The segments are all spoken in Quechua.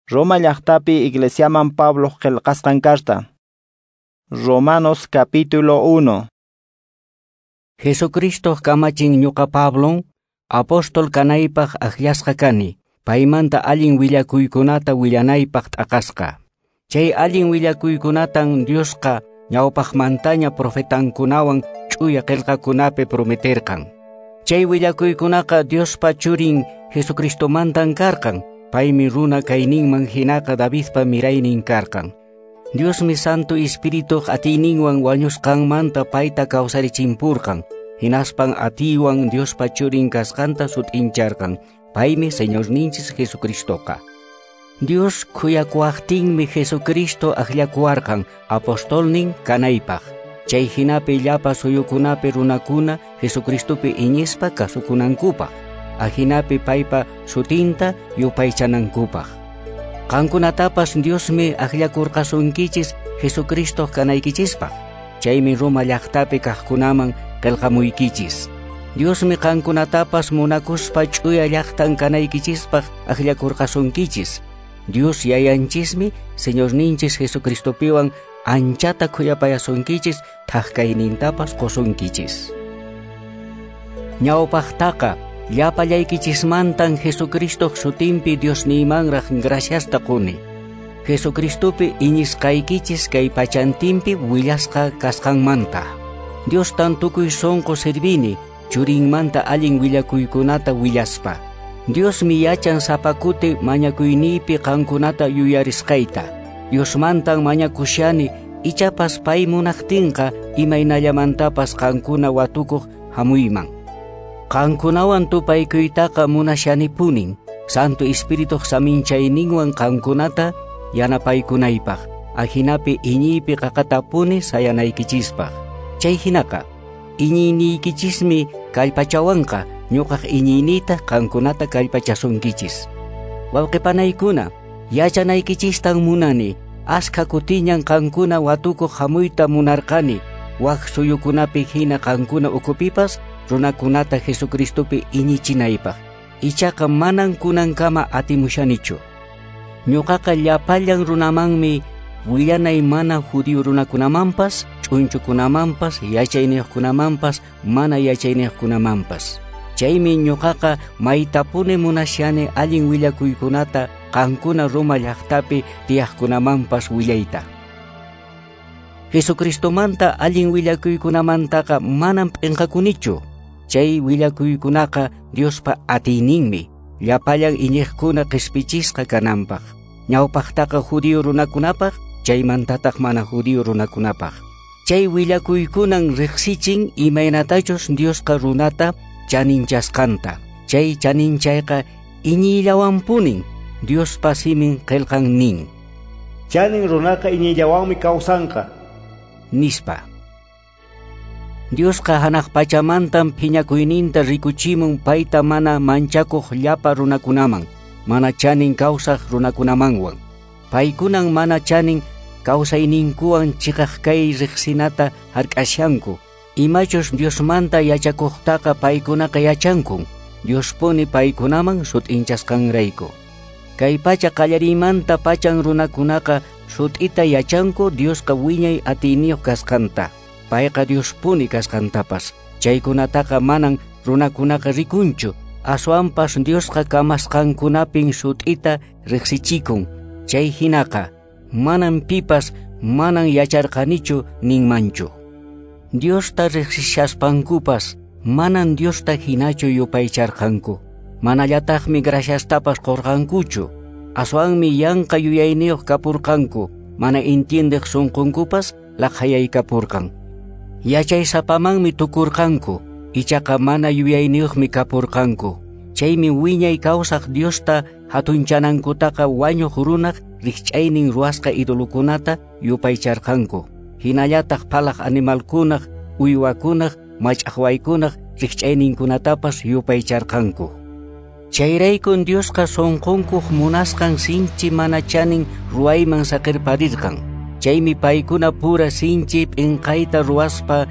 Roma llaqtapi iglesiaman Pablo qillqasqan carta. Romanos capítulo 1. Jesucristo kamachin ñuqa Pablon apóstol kanaypaq akllashqa kani. Paymanta allin willakuykunata willanaypaq t'aqasqa. Chay allin willakuykunatan Diosqa ñawpaqmantaña profetankunawan ch'uya qillqakunapi prometerqan. Chay willakuykunaqa Diospa churin Jesucristomantan karqan. Paymi runa kayninman hinaqa Davidpa miraynin karqan. Diosmi Santo Espiritu atiyninwan wañusqanmanta payta kawsarichimpurqan. Hinaspan atiwan Diospa churin kasqanta sutincharqan. Paymi Señorninchis Jesucristoqa. Dios kuyakuaqtinmi Jesucristo akllakuarqan apostolnin kanaypaq. Chay hinapi llapa suyukunapi runakuna Jesucristopi iñispa kasukunankupaq. Ahinapi paypa sutinta yupaychanankupaq. Qankunatapas Diosmi akllakurqasunkichis Jesucristo kanaykichispaq. Chaymi Roma llaqtapi kaqkunaman qillqamuykichis. Diosmi qankunatapas munakuspa ch'uya llaqtan kanaykichispaq akllakurqasunkichis. Dios yayanchismi Señorninchis Jesucristopiwan anchata kuyapayasunkichis thaqkaynintapas qosunkichis. Ñawpaqtaqa llapallaykichismantan Jesucristo sutinpi Diosniymanraq graciasta quni. Jesucristopi iñisqaykichis kay pachantinpi willasqa kasqanmanta. Diostan tukuy sonqo sirvini churinmanta allin willakuykunata willaspa. Diosmi yachan sapakuti mañakuyniypi qankunata yuyarisqayta. Diosmantan mañakushani ichapas pay munaqtinqa imaynallamantapas qankuna watukuq hamuyman. Qankunawan tupaykuytaqa munashanipunin Santo Espiritu saminchayninwan qankunata yanapaykunaypaq. Ahinapi iñiypi qaqatapuni sayanaykichispa. Chay hinaqa iñiynikichismi kallpachawanqa ñuqaq iñiynita qankunata kallpachasunkichis. Wawqipanaykuna, yachanaykichistan munani askha kutiñan qankuna watukuq hamuyta munarqani waq suyukunapi hina qankuna ukupipas runakunata Jesucristopi iñichinaypaq. Ichaqa manan kunankama atimushanichu. Ñuqaqa llapallan runamanmi willanay mana judío runakunamanpas, ch'unchukunamanpas, yachayniyuqkunamanpas, mana yachayniyuqkunamanpas. Chaymi ñuqaqa maytapuni munashani allin willakuykunata qankuna Roma llaqtapi tiyaqkunamanpas willayta. Jesucristomanta allin willakuykunamantaqa manan p'inqakunichu. Chay willakuykunaqa Diospa atiyninmi llapallan iñiqkuna qispichisqa kananpaq. Ñawpaqtaqa judío runakunapaq, chaymantataq mana judío runakunapaq. Chay willakuykunan riqsichin imaynatachus Diosqa runata chaninchasqanta. Chay chaninchayqa iñiyllawanpunin Diospa simin qillqan nin. Chanin runaqa iñiyllawanmi kawsanqa nispa. Diosqa hanaq pachamantan phiñakuyninta rikuchimun payta mana manchakuq llapa runakunaman, mana chanin kawsaq runakunamanwan. Paykunan mana chanin kawsayninkuwan chiqaq kay riqsinata hark'ashanku. Imachus Diosmanta yachakuqtaqa paykunaqa yachankun. Diospuni paykunaman sutinchasqanrayku. Kay pacha qallariymanta pachan runakunaqa sut'ita yachanku Diosqa wiñay atiyniyuq kasqanta. Payqa Diospuni kasqantapas. Chaykunataqa manan runakunaqa rikunchu. Aswanpas Diosqa kamasqankunapin sut'ita riqsichikun. Chay hinaqa manan pipas manan yacharqanichu ninmanchu. Diosta riqsishaspankupas manan Diosta hinachu yupaycharqanku. Manallataqmi graciastapas qorqankuchu. Aswanmi yanqa yuyayniyuq kapurqanku. Mana intiendiq sunqunkupas laqhayaykapurqan. Yachaysapamanmi tukurqanku. Ichaqa mana yuyayniyuqmi kapurqanku. Chaymi wiñay kawsaq Diosta hatunchanankuttaqa wañuq runaq riqch'aynin ruwasqa idolukunata yupaycharqanku. Hinallataq phalaq animalkunaq, uywakunaq, mach'aqwaykunaq riqch'ayninkunatapas yupaycharqanku. Chayraykun Diosqa sunqunkuq munasqan sinchi mana chanin ruwayman saqirparirqan. Chaymi paykuna pura sinchi p'inqayta ruwaspa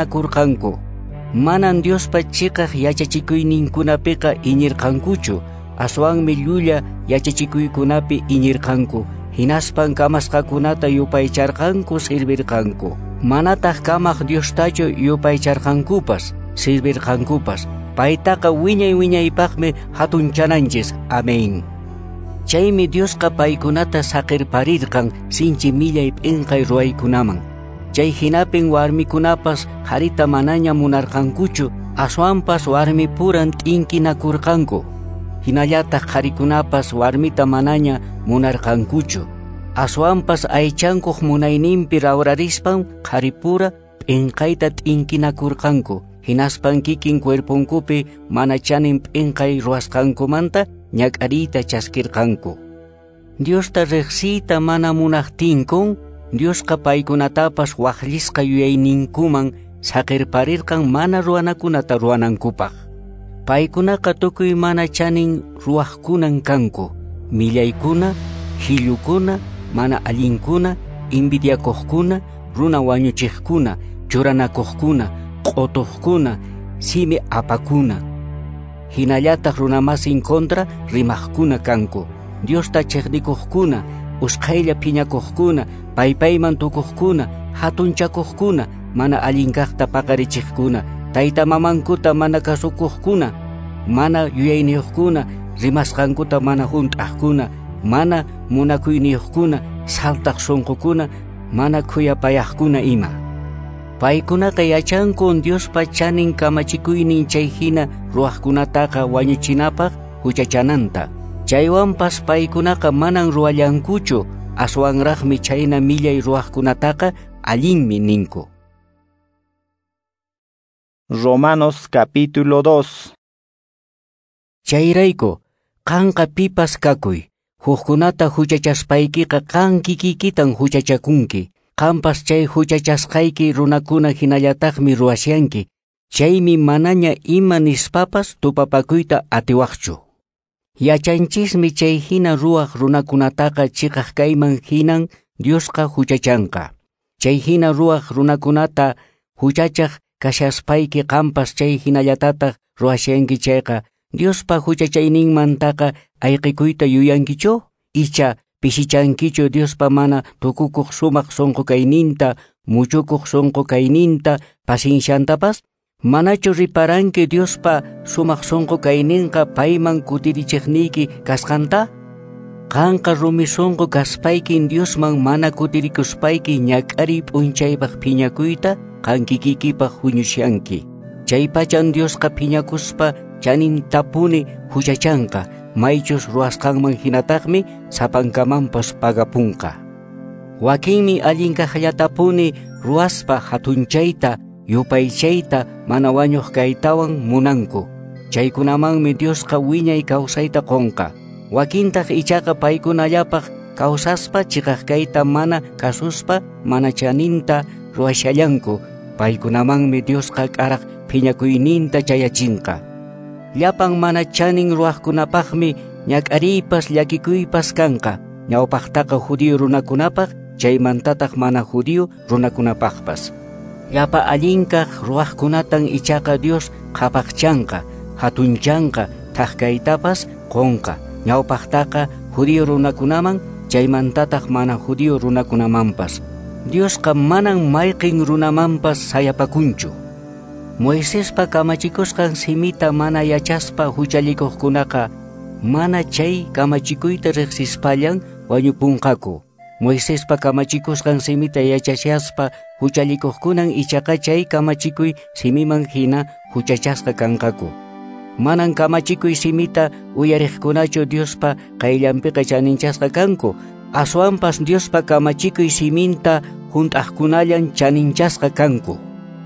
qhillichanakurqanku. Manan Diospa chiqaq yachachikuyninkunapiqa iñirqankuchu. aswanmi llulla yachachikuykunapi iñirqanku, hinaspan kamasqakunata yupaycharqanku sirvirqanku. Manataq kamaq Diostachu yupaycharqankupas, sirvirqankupas. Paytaqa wiñay-wiñaypaqmi hatunchananchis. Amén. Chaymi Diosqa paykunata saqirparirqan sinchi millay p'inqay ruwaykunaman. Chay hinapin warmikunapas qarita manaña munarqankuchu, aswanpas warmi puran t'inkinakurqanku. Hinallataq qarikunapas warmita manaña munarqankuchu. Aswanpas aychankuq munayninpi rawrarispan qaripura p'inqayta t'inkinakurqanku. Hinaspan kikin cuerpunkupi mana chanin p'inqay ruwasqankumanta ñak'ariyta chaskirqanku. Diosta riqsiyta mana munaqtinkun, Diosqa paykunatapas waqllisqa yuyayninkuman saqirparirqan mana ruwanakunata ruwanankupaq. Paykunaqa tukuy mana chanin ruwaqkunan kanku, millaykuna, hillukuna, mana allinkuna, invidiakuqkuna, runa wañuchiqkuna, churanakuqkuna, q'utuqkuna, simi apakuna. Hinallataq runamasin kontra rimaqkuna kanku, Diosta chiqnikuqkuna, usqhaylla phiñakuqkuna, paypayman tukuqkuna, hatunchakuqkuna, mana allinkaqta paqarichiqkuna, tayta mamankuta mana kasukuqkuna, mana yuyayniyuqkuna, rimasqankuta mana hunt'aqkuna, mana munakuyniyuqkuna, saltaq sunqukuna, mana khuyapayaqkuna ima. Paykunaqa yachankun Diospa chanin kamachikuynin chay hina ruwaqkunataqa wañuchinapaq huchachananta. Chaywanpas paykunaqa manan ruwallankuchu, aswanraqmi chayna millay ruwaqkunataqa allinmi ninku. Romanos capítulo 2. Chayrayku, qanqa pipas kakuy, huqkunata huchachaspaykiqa qan kikikitan huchachakunki. Qampas chay huchachasqayki runakuna hinallataqmi ruwasyanki. Chaymi manaña ima nispapas tupapakuyta atiwaqchu. Yachanchismi chay hina ruwaq runakunataqa chiqaq kayman hinan Diosqa huchachanqa. Chay hina ruwaq runakunata huchachaq kashaspayki qampas chay hinallatataq ruwasyanki chayqa Diospa huchachayninmantaqa ayqikuyta yuyankichu? Icha pishichankichu Diospa mana tukukuq sumaq sunqukayninta, muchukuq sunqukayninta, pasinsyantapas? Manachu riparanki Diospa sumaq sunqukayninqa payman kutirichiqniyki kasqanta? Qanqa rumi sunqu kaspaykin Diosman mana kutirikuspayki ñak'ari p'unchaypaq phiñakuyta qankikikipaq huñusyanki. Chay pachan Diosqa phiñakuspa chanin tapuni huchachanqa, maychus ruwasqanman hinataqmi sapankamanpas pagapunqa. Wakinmi allinkaqllatapuni ruwaspa hatunchayta, yupaychayta mana wañuq kaytawan munanku. Chaykunamanmi Diosqa wiñay kawsayta qonqa. Wakintaq ichaqa paykunallapaq kawsaspa chiqaq kayta mana kasuspa mana chaninta ruwashallanku. Paykunamanmi Diosqa k'araq phiñakuyninta chayachinqa. Llapan mana chanin ruwaqkunapaqmi ñak'ariypas llakikuypas kanqa. Ñawpaqtaqa judío runakunapaq, chaymantataq mana judío runakunapaqpas. Llapa allinkaq ruwaqkunatan ichaqa Dios qhapaqchanqa, hatunchanqa, thaqkaytapas qonqa. Ñawpaqtaqa judío runakunaman, chaymantataq mana judío runakunamanpas. Diosqa manan mayqin runamanpas sayapakunchu. Moisespa kamachikusqan simita mana yachaspa huchallikuqkunaqa mana chay kamachikuyta riqsispallan wañupunqaku. Moisespa kamachikusqan simita yachashaspa huchallikuqkunan ichaqa chay kamachikuy simiman hina huchachasqa kanqaku. Manan kamachikuy simita uyariqkunachu Diospa qayllanpiqa chaninchasqa kanku. Aswanpas Diospa kamachikuy siminta hunt'aqkunallan chaninchasqa kanku.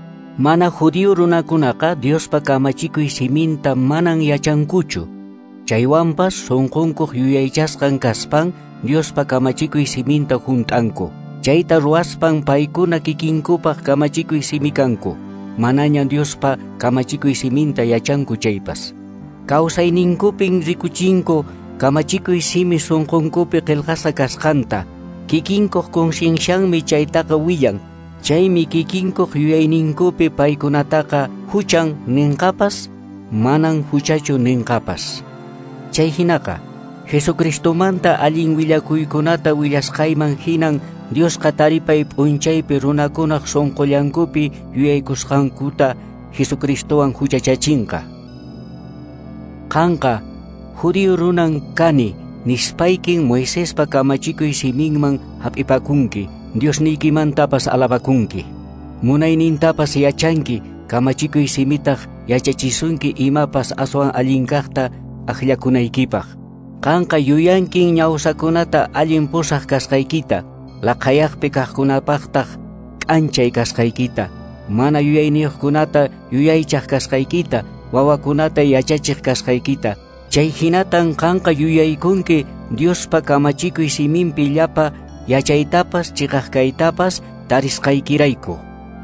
Mana judío runakunaqa Diospa kamachikuy siminta manan yachankuchu. Chaywanpas sunqunkuq yuyaychasqan kaspan Diospa kamachikuy siminta hunt'anku. Chayta ruwaspan paykuna kikinkupaq kamachikuy simi kanku. Manaña Diospa kamachikuy siminta yachanku chaypas. Kawsayninkupin rikuchinku kamachikuy simi sunqunkupi qillqasa kasqanta. Kikinkuq consciensyanmi chaytaqa willan. Chaymi kikinkuq yuyayninkupi paykunataqa huchan ninqapas, manan huchachu ninqapas. Chay hinaqa Jesucristomanta allin willakuykunata willasqayman hinan Dios qataripay p'unchaypi runakunaq sonqollankupi yuyaykusqankuta Jesucristowan huchachachinqa. Qanqa judío runan kani nispaykin Moisespa kamachikuy siminman hap'ipakunki, Diosniykimantapas alabakunki. Munaynintapas yachanki, kamachikuy simitaq yachachisunki imapas aswan allinkaqta aqllakunaykipaq. Qanqa yuyankin ñawsakunata allin pusaq kasqaykita, laqayaqpi kaqkunapaqtaq k'anchay kasqaykita, mana yuyayniyuqkunata yuyaychaq kasqaykita, wawakunata yachachiq kasqaykita. Chay hinatan qanqa yuyaykunki Diospa kamachikuy siminpi llapa yachaytapas chiqaqkaytapas tarisqaykirayku.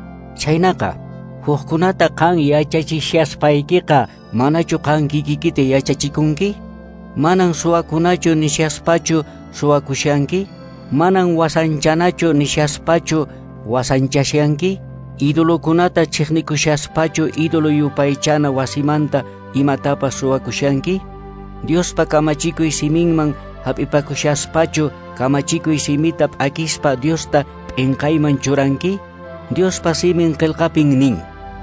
Chaynaqa huqkunata qan yachachishyaspaykiqa manachu qan kikikita yachachikunki? Manan suwakunachu nishaspachu suwakushanki? Manan wasanchanachu nishaspachu wasanchashanki? Idolokunata chiqnikushaspachu idolo yupaychana wasimanta imatapas suwakushanki? Diospa kamachikuy siminman hap'ipakushaspachu kamachikuy simita p'akispa Diosta p'inqayman churanki? Diospa simin qillqapin nin: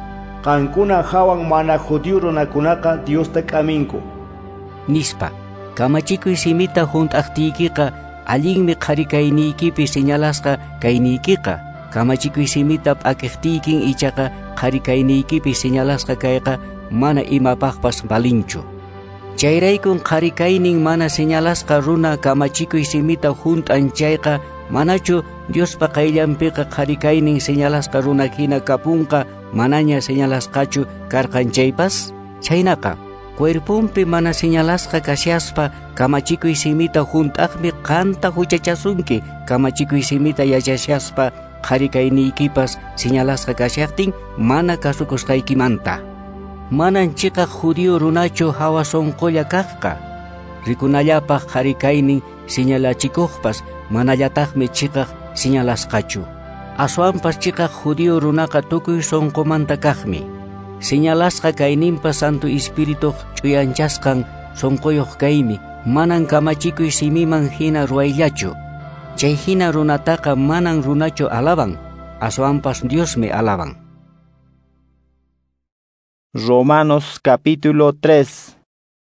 Qankuna hawan mana judío runakunaqa Diosta k'aminku. Nispa, kamachikuy simita hunt'aqtiykiqa allinmi qharikayniykipi señalasqa kayniykiqa, kamachikuy simita p'akiqtiykin ichaqa qharikayniykipi señalasqa kayqa mana imapaqpas balinchu. Chayraykun qharikaynin mana señalasqa runa kamachikuy simita hunt'anchayqa manachu Diospa qayllanpiqa qharikaynin señalasqa runa hina kapunqa manaña señalasqachu karqanchaypas? Chaynaqa cuerpunpi mana señalasqa kashaspa kamachikuy simita hunt'aqmi qanta huchachasunki, kamachikuy simita yachashaspa qharikayniykipas señalasqa kashaqtin mana kasukusqaykimanta. Manan chiqaq judío runachu hawa sonqolla kaqqa, rikunallapaq qharikaynin señalachikuqpas manallataqmi chiqaq señalasqachu. Aswanpas chiqaq judío runaqa tukuy sonqomanta kaqmi. Señalasqa kayninpas Santo Espirituq ch'uyanchasqan sonqoyuq kaymi, manan kamachikuy simiman hina ruwayllachu. Chay hina runataqa manan runachu alaban, aswanpas Diosmi alaban. Romanos capítulo 3.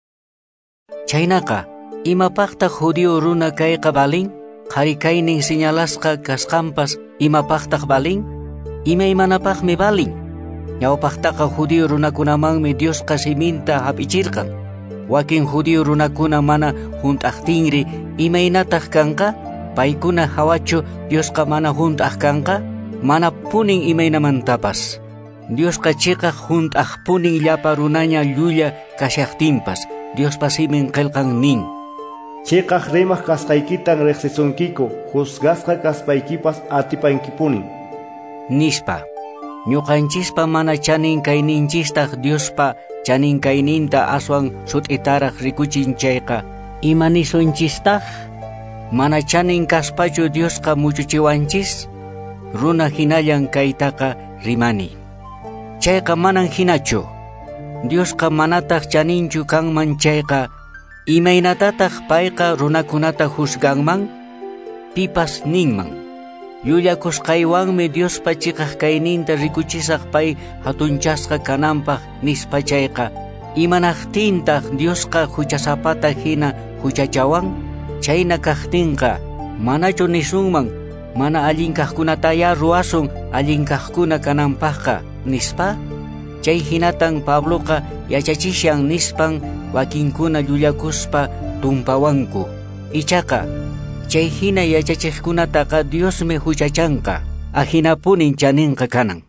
Chaynaqa imapaqta judío runa kayqa balin? Qharikaynin señalasqa kasqanpas imapaqtaq balin? Imaymanapaqmi balin? Ñawpaqtaqa judío runakunamanmi Diosqa siminta hap'ichirqan. Wakin judío runakuna mana hunt'aqtinri imaynataq kanqa? Paykuna hawachu Diosqa mana hunt'aq kanqa? Mana punin imaynamantapas. Diosqa chiqaq hunt'aq punin llapa runaña llulla kashaqtinpas, Diospa simin qillqan nin: Chiqaq rimaq kasqaykitan riqsisunkiku, juzgasqa kaspaykipas atipankipunin. Nispa, ñuqanchispa mana chanin kayninchistaq Diospa chanin kayninta aswan sut'itaraq rikuchinchayqa imanisunchistaq? Mana chanin kaspachu Diosqa muchuchiwanchis? Runa hinallan kaytaqa rimani. Chayqa manan hinachu. Diosqa manataq chaninchu kanman chayqa, imaynatataq payqa runakunata juzganman? Pipas ninman: Llullakusqaywanmi Diospa chiqaq kayninta rikuchisaq pay hatunchasqa kananpaq nispa chayqa, imanaqtintaq Diosqa huchasapata hina huchachawan? Chayna kaqtinqa manachu nisunman mana allinkaqkunataya ruwasun allinkaqkuna kananpaqqa nispa? Chay hinatan Pabloqa yachachishan nispan wakinkuna llullakuspa tumpawanku. Ichaqa chay hina yachachiqkunataqa Diosmi huchachanqa, ahinapunin chaninqa kanan.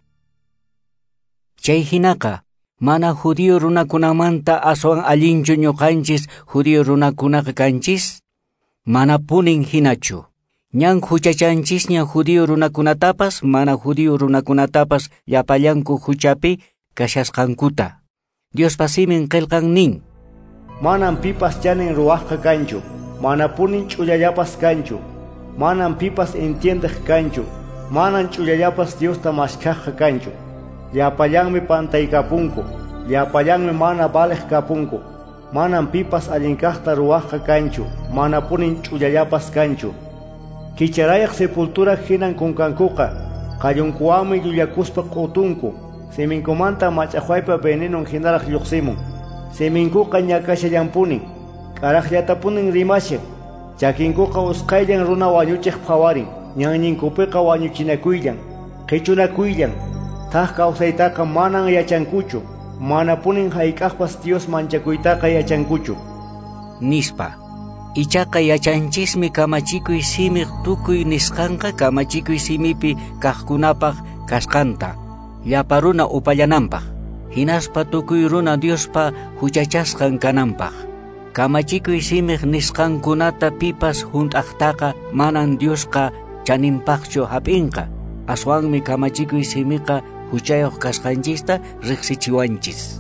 Chay hinaqa mana judío runakunamanta aswan allinchu ñuqanchis judío runakunaqa kanchis? Mana punin hinachu. Ñan huchachanchisña judío runakunatapas mana judío runakunatapas llapallanku huchapi kashasqankuta. Diospa simin qillqan nin: Manan pipas chanin ruwaqqa kanchu, mana punin ch'ullallapas kanchu, manan pipas entiendeq kanchu, manan ch'ullallapas Diosta mashkhaqqa kanchu. Llapallanmi pantaykapunku, llapallanmi mana baleq kapunku. Manam pipas allinkaqta ruwaqqa kanchu, manapunin ch'ullallapas kanchu. Kicharayaq sepultura hinan kunkankuqa, qallunkuwanmi llullakuspa q'utunku, seminkumanta mach'aqwaypa venenun hinaraq lluqsimun. Seminkuqa ñakashallanpunin, k'araqllatapunin rimashaq, chakinkuqa usqayllan runa wañuchiq phawarin, ñanninkupiqa wañuchinakuyllan, qhichunakuyllan, thaq kawsaytaqa manan yachankuchu, manapunin hayk'aqpas Dios manchakuytaqa yachankuchu. Nispa, ichaqa yachanchismi kamachikuy simiq tukuy nisqanqa kamachikuy simipi kaqkunapaq kasqanta, llapa runa upallananpaq, hinaspa tukuy runa Diospa huchachasqan kananpaq. Kamachikuy simiq nisqankunata pipas hunt'aqtaqa manan Diosqa chaninpaqchu hap'inqa, aswanmi kamachikuy simiqa huchayuq kasqanchista riqsichiwanchis.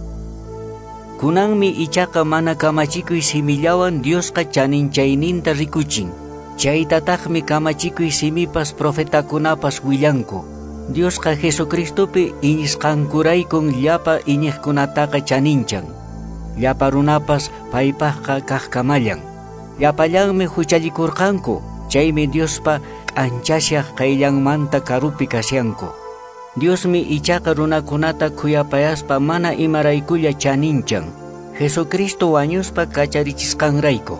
Kunanmi ichaqa mana kamachikuy simillawan Diosqa chaninchayninta rikuchin. Chaytataqmi kamachikuy simipas profetakunapas willanku. Diosqa Jesucristopi iñisqankuraykun llapa iñiqkunataqa chaninchan. Llapa runapas paypaqqa kaqkamallan. Llapallanmi huchallikurqanku, chaymi Diospa k'anchashaq qayllanmanta karupi kasyanku. Diosmi ichaqa runakunata khuyapayaspa mana imaraykulla chaninchan, Jesucristo wañuspa kacharichisqanrayku.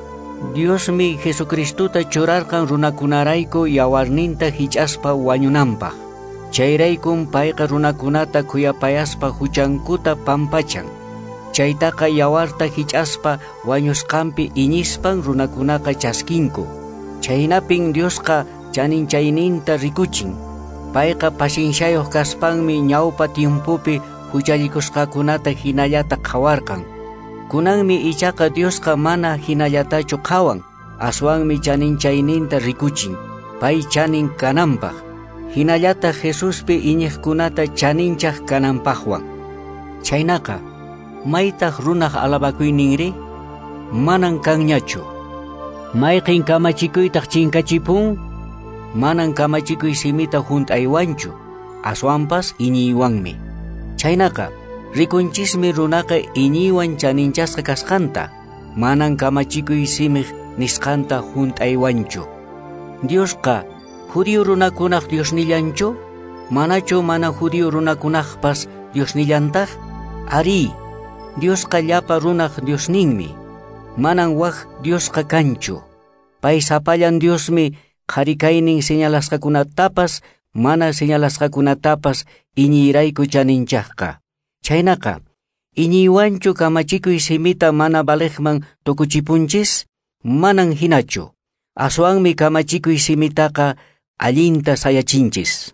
Diosmi Jesucristuta churarqan runakunarayku yawarninta hich'aspa wañunanpaq. Chayraykum payqa runakunata khuyapayaspa huchankuta pampachan. Chaytaqa yawarta hich'aspa wañusqanpi iñispan runakunaqa chaskinku. Chaynapin Diosqa chaninchayninta rikuchin. Payqa pasinsyayuq kaspanmi ñawpa tiempupi huchallikusqakunata hinallata qhawarqan. Kunanmi ichaqa Diosqa mana hinallatachu qhawan, aswanmi chaninchayninta rikuchin, pay chanin kananpaq. Hinallata Jesuspi iñiqkunata chaninchaq kananpaqwan. Chaynaqa, maytaq runaq alabakuyninri? Manan kanñachu. Mayqin kamachikuytaq chinkachipun? Manan kamachikuy simita hunt'aywanchu, aswanpas iñiywanmi. Chaynaqa, rikunchismi runaqa iñiywan chaninchasqa kasqanta, manan kamachikuy simiq nisqanta hunt'aywanchu. Diosqa, judío runakunaq Diosnillanchu? Manachu mana judío runakunaqpas Diosnillantaq? Ari, Diosqa llapa runaq Diosninmi, manan waq Diosqa kanchu. Pay sapallan Diosmi qharikaynin señalasqakunatapas mana señalasqakunatapas iñiyrayku chaninchaqqa. Chaynaqa, iñiywanchu kamachikuy simita mana baleqman tukuchipunchis? Manan hinachu. Aswanmi kamachikuy simitaqa allinta sayachinchis.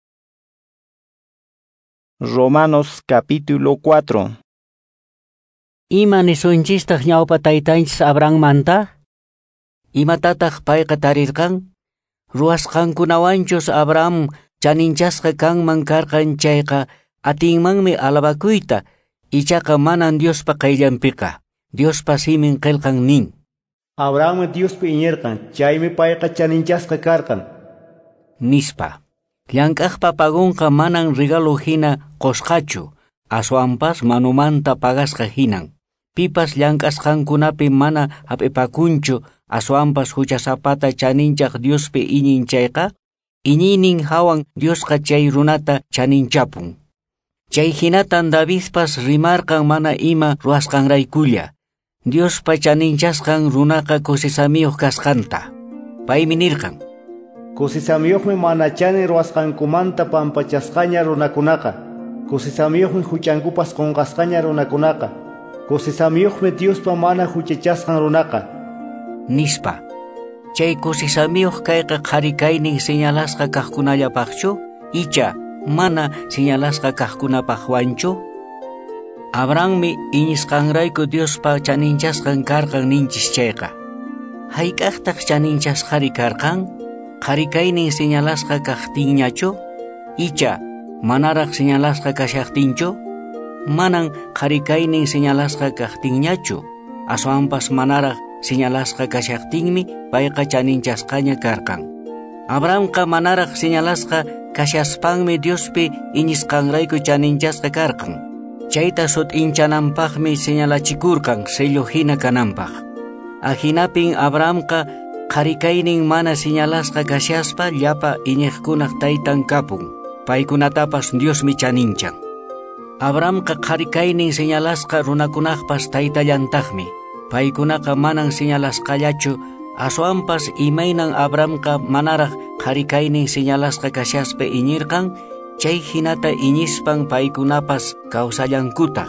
Romanos capítulo 4. Ima nisunchistaq ñawpa taytanchis Abrahammanta? Imatataq payqa tarirqan? Ruwasqankunawanchus Abraham chaninchasqa kanman karqan chayqa atinmanmi alabakuyta, ichaqa manan Diospa qayllanpiqa, Diospa simin qillqan nin. Abraham Diospi iñirqan, chaymi payqa chaninchasqa karqan. Nispa, llank'aqpa pagunqa manan regalo hina qosqachu, aswanpas manumanta pagasqa hinan. Pipas llank'asqankunapi mana hap'ipakunchu, aswanpas huchasapata chaninchaq Diospi iñinchayqa, iñinin hawan Diosqa chay runata chaninchapun. Chay hinatan Davidpas rimarqan mana ima ruwasqanraykulla, Diospa chaninchasqan runaqa kusisamiyuq kasqanta. Paymi nirqan: Kusisamiyuqmi mana chanin ruwasqankumanta pampachasqaña runakunaqa, kusisamiyuqmi huchankupas qunqasqaña runakunaqa, kusisamiyuqmi Diospa mana huchachasqan runaqa. Nispa, chay kusisamiyuq kayqa qharikaynin señalasqa kaqkunallapaqchu, icha mana señalasqa kaqkunapaqwanchu? Abrahammi iñisqanrayku Diospa chaninchasqan karqan ninchis chayqa. Hayk'aqtaq chaninchasqari karqan? Qharikaynin señalasqa kaqtinñachu? Icha manaraq señalasqa kashaqtinchu? Manan qharikaynin señalasqa kaqtinñachu, aswanpas manaraq señalasqa kashaqtinmi payqa chaninchasqaña karqan. Abrahamqa manaraq señalasqa kashaspanmi Diospi iñisqanrayku chaninchasqa karqan. Chayta sutinchananpaqmi señalachikurkan sello hina kananpaq. Ahinapin Abrahamqa qarikaynin mana señalasqa kashaspa llapa iñiqkunaq taytan kapun. Paykunatapas Diosmi chaninchan. Abrahamqa qarikaynin señalasqa runakunaqpas taytallantaqmi. Paykunaqa manan señalasqallachu, aswanpas imaynan Abrahamqa manaraq qarikaynin señalasqa kashaspa iñirqan, chay hinata iñispan paykunapas kawsallankutaq.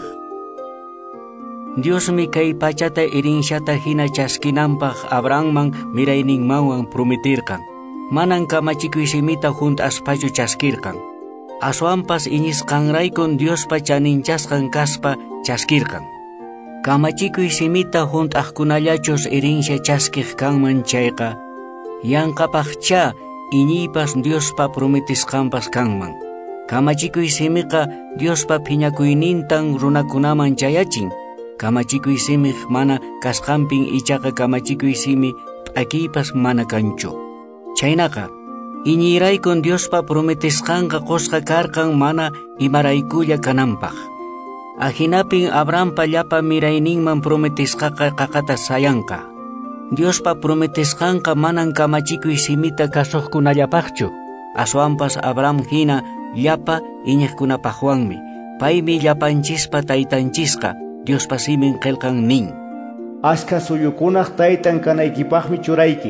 Diosmi kay pachata irinshata hina chaskinanpaq Abrahamman mirayninmanwan prometirqan. Manan kamachikuy simita juntaspachu chaskirqan. Aswanpas iñisqanraykun Diospa chaninchasqan kaspa chaskirqan. Kamachikuy simita juntaqkunallachus irinsha chaskiq kanman chayqa, yanqapaqcha iñiypas Diospa prometisqanpas kanman. Kamachikuy simiqa Diospa phiñakuynintan runakunaman chayachin. Kamachikuy simik mana kasqanpin ichaqa kamachikuy simi p'akiypas mana kanchu. Chaynaqa iñiraykun Diospa prometisqanqa qusqa karqan mana imaraykulla kananpaq. Ahinapin Abrahampa llapa mirayninman prometisqaqa qaqata sayanqa. Diospa prometisqanqa manan kamachikuy simita kasuqkunallapaqchu. Aswanpas Abraham hina llapa iñiqkunapaqwanmi. Paymi llapanchispa taytanchisqa Diospa simin qillqan nin. Aska suyukunaq taytan kanaykipaqmi churayki.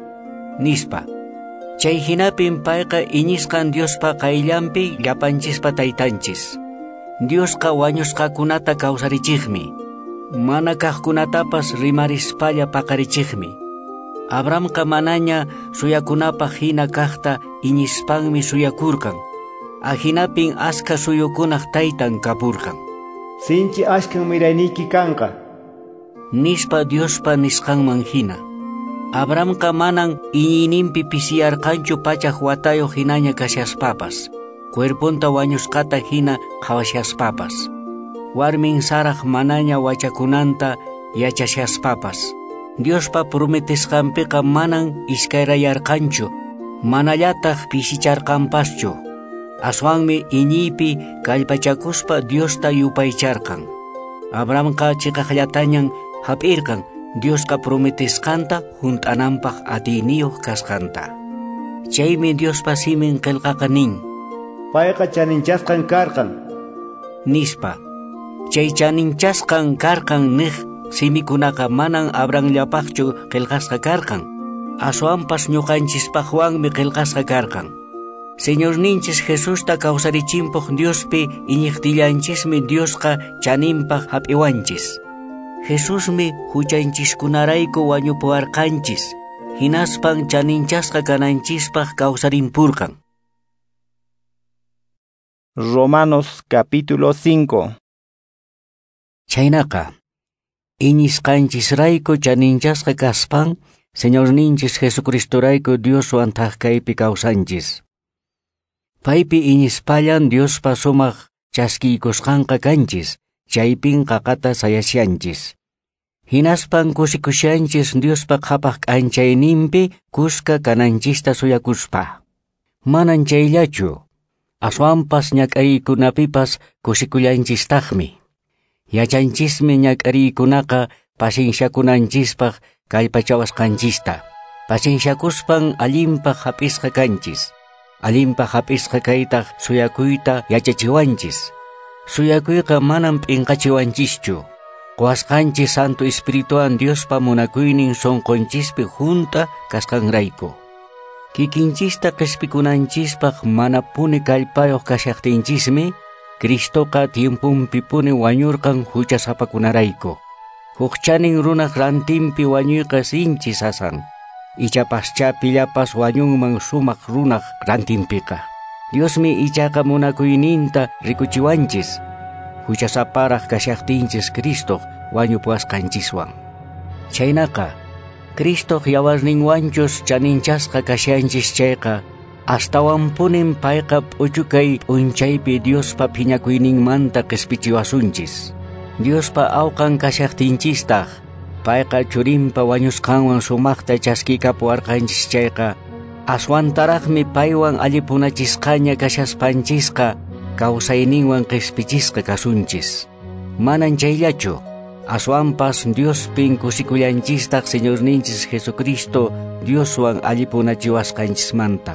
Nispa. Chay hinapin payqa iñisqan Diospa qayllanpi llapanchispa taytanchis. Diosqa wañusqakunata kawsarichiqmi. Mana kaqkunatapas rimarispalla paqarichiqmi. Abrahamqa manaña suyakunapaq hina kaqta iñispanmi suyakurqan. Ahinapin aska suyukunaq taytan kapurqan. Sinchi ashkan mirayniki kanqa. Nispa Diospa nisqanman hina. Abrahamqa manan iñininpi pisiyarqanchu pachaq watayuq hinaña kashaspapas. Cuerpunta wañusqata hina qhawashaspapas. Warmin Saraq manaña wachakunanta yachashaspapas. Diospa prometisqanpiqa manan iskayrayarqanchu. Manallataq pisicharqanpaschu. Aswanmi iñiypi kallpachakuspa Diosta yupaycharqan. Abrahamqa chiqaqllatañan hap'irqan Diosqa prometisqanta junt'ananpaq atiyniyuq kasqanta. Chaymi Diospa simin qillqaqa nin. Payqa chaninchasqan karqan. Nispa. Chay chaninchasqan karqan niq simikunaqa manan Abrahamllapaqchu qillqasqa karqan. Aswanpas ñuqanchispaqwanmi qillqasqa karqan. Señor ninchis Jesusta kawsarichinpuq Diospi iñiqtillanchismi Diosqa chaninpaq hap'iwanchis. Jesusmi huchanchiskunarayku wañupuwarqanchis. Hinaspan chaninchasqa kananchispaq kawsarinpurqan. Romanos capítulo 5. Chaynaqa iñisqanchisrayku chaninchasqa kaspan Señor ninchis Jesucristorayku Dioswan thaqkaypi kawsanchis. Paypi iñispallan Diospa sumaq chaskiykusqanqa kanchis, chaypin qaqata sayasyanchis. Hinaspan kusikusyanchis Diospa qhapaq k'anchayninpi kuska kananchista suyakuspa. Manan chayllachu, aswanpas ñak'ariykunapipas kusikullanchistaqmi. Yachanchismi ñak'ariykunaqa pasinsyakunanchispaq kallpachawasqanchista. Pasinsyakuspan allinpaq hap'isqa kanchis. Allinpaq hap'isqa kaytaq suyakuyta yachachiwanchis. Suyakuyqa manan p'inqachiwanchischu. Quwasqanchis Santo Espirituwan Diospa munakuynin sonqonchispi junta kasqanrayku. Kikinchista qishpikunanchispaq mana puni kallpayuq kashaqtinchismi Cristoqa tiempunpi puni wañurqan huchasapakunarayku. Huqchanin runaq rantinpi wañuyqa sinchis asan. Ichapascha pillapas wañunman sumaq runaq rantinpiqa. Diosmi ichaqa munakuyninta rikuchiwanchis. Huchasaparaq kashaqtinchis Cristo wañupuwasqanchiswan. Chaynaqa Cristo yawarninwanchus chaninchasqa kasyanchis chayqa astawan punin payqa p'uchukay p'unchaypi Diospa phiñakuyninmanta qhispichiwasunchis. Diospa awqan kashaqtinchistaq payqa churinpa wañusqanwan sumaqta chaskikapuwarqanchis chayqa aswantaraqmi paywan allipunachisqaña kashaspanchisqa kawsayninwan qhispichisqa kasunchis. Manan chayllachu, aswanpas Diospin kusikullanchistaq Señorninchis Jesucristo Dioswan allipunachiwasqanchismanta.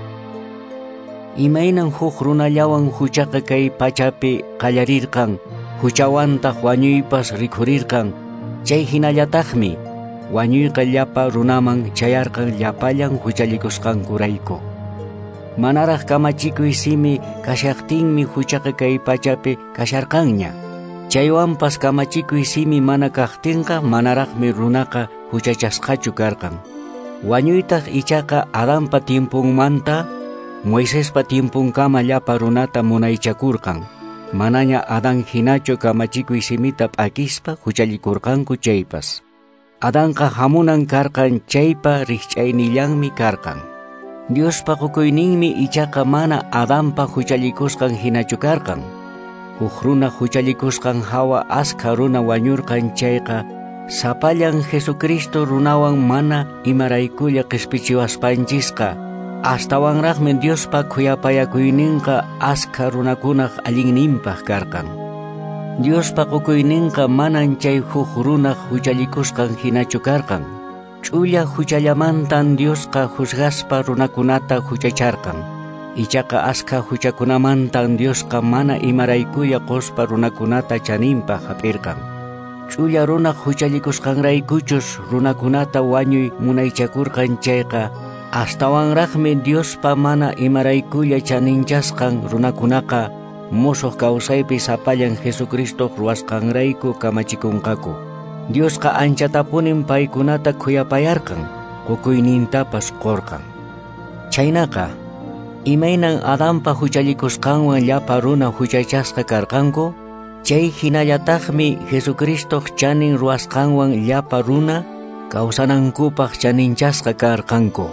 Imaynan huk runallawan huchaqa kay pachapi qallarirqan, huchawantaq wañuypas rikhurirqan. Chay hinallataqmi wañuyqa llapa runaman chayarqan llapallan huchallikusqankurayku. Manaraq kamachikuy simi kashaqtinmi huchaqa kay pachapi kasharqanña. Chaywanpas kamachikuy simi mana kaqtinqa manaraqmi runaqa huchachasqachu karqan. Wañuytaq ichaqa Adanpa tiempunmanta Moisespa tiempunkama llapa runata munaychakurqan. Manaña Adán hinachu kamachikuy simita p'akispa huchallikurqanku chaypas. Adanqa hamunan karqan chaypa riqch'aynillanmi karqan. Diospa qukuyninmi ichaqa mana Adanpa huchallikusqan hinachu karqan. Huk runa huchallikusqan hawa askha runa wañurqan chayqa sapallan Jesucristo runawan mana imaraykulla qhispichiwaspanchisqa. Astawanraqmi Diospa khuyapayakuyninqa askha runakunaq allinninpaq karqan. Diospa qukuyninqa manan chay huk runaq huchallikusqan hinachu karqan. Ch'ulla huchallamantan Diosqa juzgaspa runakunata huchacharqan. Ichaqa askha huchakunamantan Diosqa mana imaraykulla quspa runakunata chaninpaq hap'irqan. Ch'ulla runaq huchallikusqanraykuchus runakunata wañuy munaychakurqan chayqa astawanraqmi Diospa mana imaraykulla chaninchasqan runakunaqa musuq kawsaypi sapallan Jesucristo ruwasqanrayku kamachikunqaku. Diosqa anchatapunin paykunata khuyapayarqan, qukuynintapas qorqan. Chaynaqa imaynan Adanpa huchallikusqanwan llapa runa huchachasqa karqanku, chay hinallataqmi Jesucristo chanin ruwasqanwan llapa runa kawsanankupaq chaninchasqa karqanku.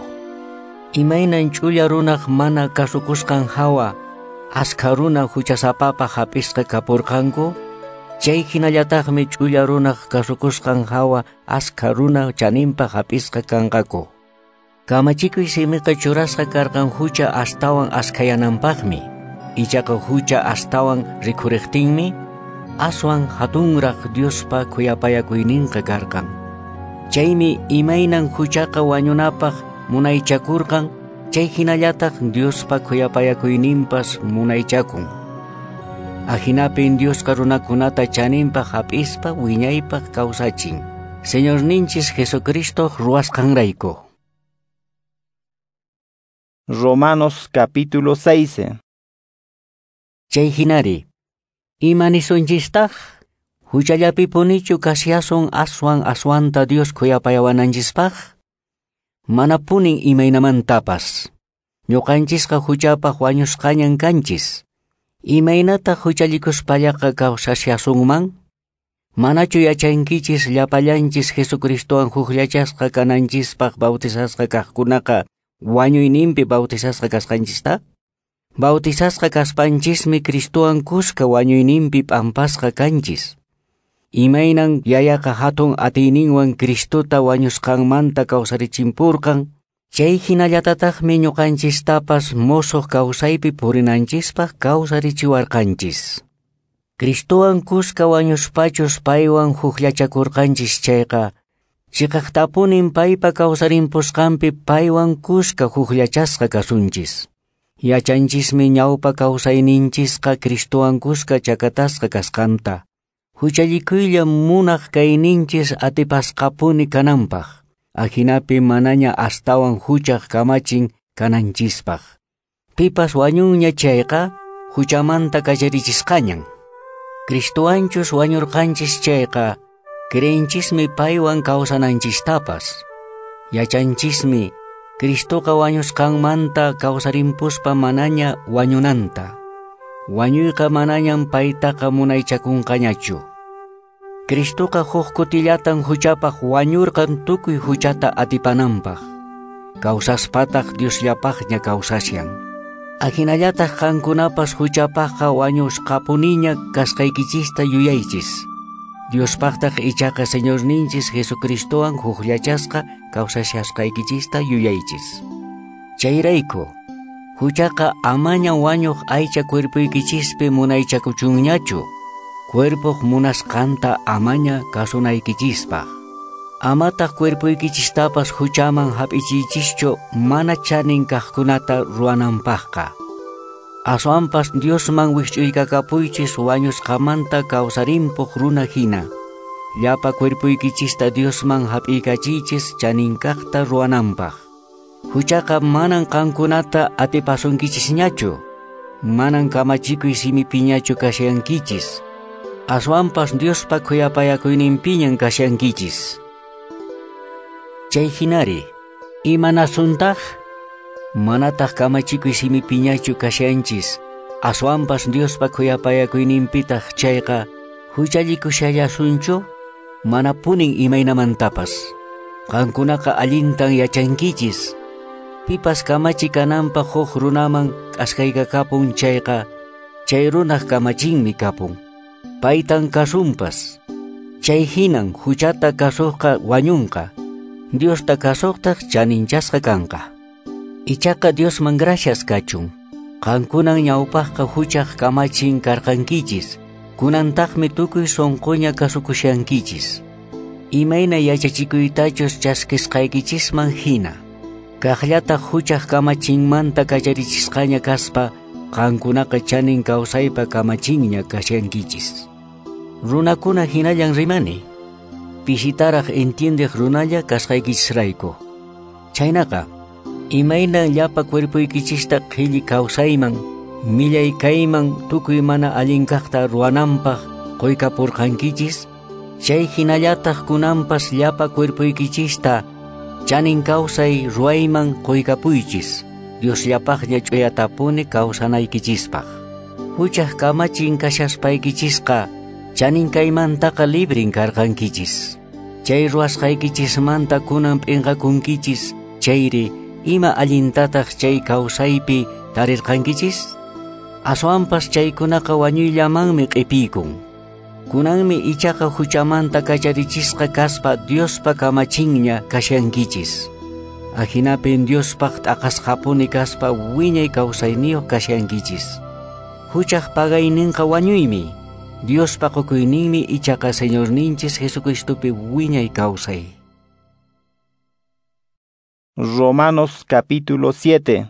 Imaynan ch'ulla runaq mana kasukusqan hawa askha runa huchasapapaq hapisqa kapurqanku, chay hinallataqmi ch'ulla runaq kasukusqan hawa askha runa chaninpaq hapisqa kanqaku. Kamachikuy simiqa churasqa karqan hucha astawan askhayananpaqmi. Ichaqa hucha astawan rikhuriqtinmi aswan hatunraq Diospa khuyapayakuyninqa karqan. Chaymi imaynan huchaqa wañunapaq munaychakurqan, chay hinallataq Diospa khuyapayakuyninpas munaychakun. Ahinapin Diosqa runakunata chaninpaq hap'ispa wiñaypaq kawsachin. Señorninchis Jesucristo ruwasqanrayku. Romanos capítulo 6. Chay hinari, imanisunchistaq huchallapi punichu kasyasun aswanta Dios khuyapayawananchispaq? Mana punin imaynamantapas. Ñuqanchisqa huchapaq wañusqañan kanchis. Imaynata huchallikuspallaqa kawsasyasunman? Manachu yachankichis llapallanchis Jesucristowan hukllachasqa kananchispaq bautizasqa kaqkunaqa wañuyninpi bautizasqa kasqanchista? Bautizasqa kaspanchismi Cristowan kuska wañuyninpi p'ampasqa kanchis. Imaynan yayaqa hatun atiyninwan Cristota wañusqanmanta kawsarichimpurqan, chay hinallatataqmi ñuqanchistapas musuq kawsaypi purinanchispaq kawsarichiwarqanchis. Cristowan kuska wañuspachus paywan hukllachakurqanchis chayqa, chiqaqtapunin paypa kawsarimpusqanpi paywan kuska hukllachasqa kasunchis. Yachanchismi ñawpa kawsayninchisqa Cristowan kuska chakatasqa kasqanta. Huchallikuylla munaq kayninchis atipasqapuni kananpaq. Ahinapi manaña astawan huchaq kamachin kananchispaq. Pipas wañunña chayqa huchamanta kallarichisqañan. Cristowanchus wañurqanchis chayqa creenchismi paywan kawsananchistapas. Yachanchismi Cristoqa wañusqanmanta kawsarimpuspa manaña wañunanta. Wañuyqa manañan paytaqa munaychakunqañachu. Cristoqa huk kutillatan huchapaq wañurqan tukuy huchata atipananpaq. Kawsaspataq Diosllapaqña kawsasyan. Ahinallataq qankunapas huchapaqqa wañusqapuniña kasqaykichista yuyaychis. Diospaqtaq ichaqa Señorninchis Jesucristowan hukllachasqa kawsashasqaykichista yuyaychis. Chayrayku, Huchaqa amaña wañuq aycha cuerpuykichispi munaychakuchunñachu, cuerpuq munasqanta amaña kasunaykichispa. Amataq cuerpuykichistapas huchaman hap'ichiychischu mana chanin kaqkunata ruwananpaqqa. Aswanpas Diosman wich'uykakapuychis wañusqamanta kawsarinpuq runa hina. Llapa cuerpuykichista Diosman hap'ikachiychis chanin kaqta ruwananpaq. Huchaqa manan qankunata atipasunkichisñachu, manan kamachikuy simipiñachu kasyankichis. Aswanpas Diospa khuyapayakuyninpiñan kasyankichis. Chay hinari, imanasuntaq? Manataq kamachikuy simipiñachu kasyanchis, aswanpas Diospa khuyapayakuyninpitaq chayqa huchallikushallasunchu? Mana punin imaynamantapas. Qankunaqa allintan yachankichis. Pipas kamachikananpaq huk runaman k'askaykakapun chayqa, chay runaq kamachinmi kapun. Paytan kasunpas. Chay hinan huchata kasuqqa wañunqa. Diosta kasuqtaq chaninchasqa kanqa. Ichaqa Diosman gracias kachun. Qankunan ñawpaqqa huchaq kamachin karqankichis. Kunantaqmi tukuy sunquña kasukushankichis. Imayna yachachikuytachus chaskisqaykichisman hina. Kaqllataq huchaq kamachinmanta kallarichisqaña kaspa, qankunaqa chanin kawsaypa kamachinña kasyankichis. Runakuna hinallan rimani. Pishitaraq entiendiq runalla kasqaykichisrayku. Chaynaqa, imayna llapa cuerpuykichista qhilli kawsayman, millay kayman tukuy mana allinkaqta ruwananpaq qoykapurqankichis, chay hinallataq kunanpas llapa cuerpuykichista chanin kawsay ruwayman qoykapuychis, Diosllapaqlla ch'uyatapuni kawsanaykichispaq. Huchaq kamachin kashaspaykichisqa chanin kaymantaqa librin karqankichis. Chay ruwasqaykichismanta kunan p'inqakunkichis, chayri ima allintataq chay kawsaypi tarirqankichis? Aswanpas chaykunaqa wañuyllamanmi q'ipikun. Kunanmi ichaqa huchamanta kallarichisqa kaspa Diospa kamachinña kasyankichis. Ahinapin Diospaq t'aqasqapuni kaspa wiñay kawsayniyuq kasyankichis. Huchaq pagayninqa wañuymi. Diospa qukuyninmi ichaqa Señorninchis Jesucristopi wiñay kawsay. Romanos capítulo 7.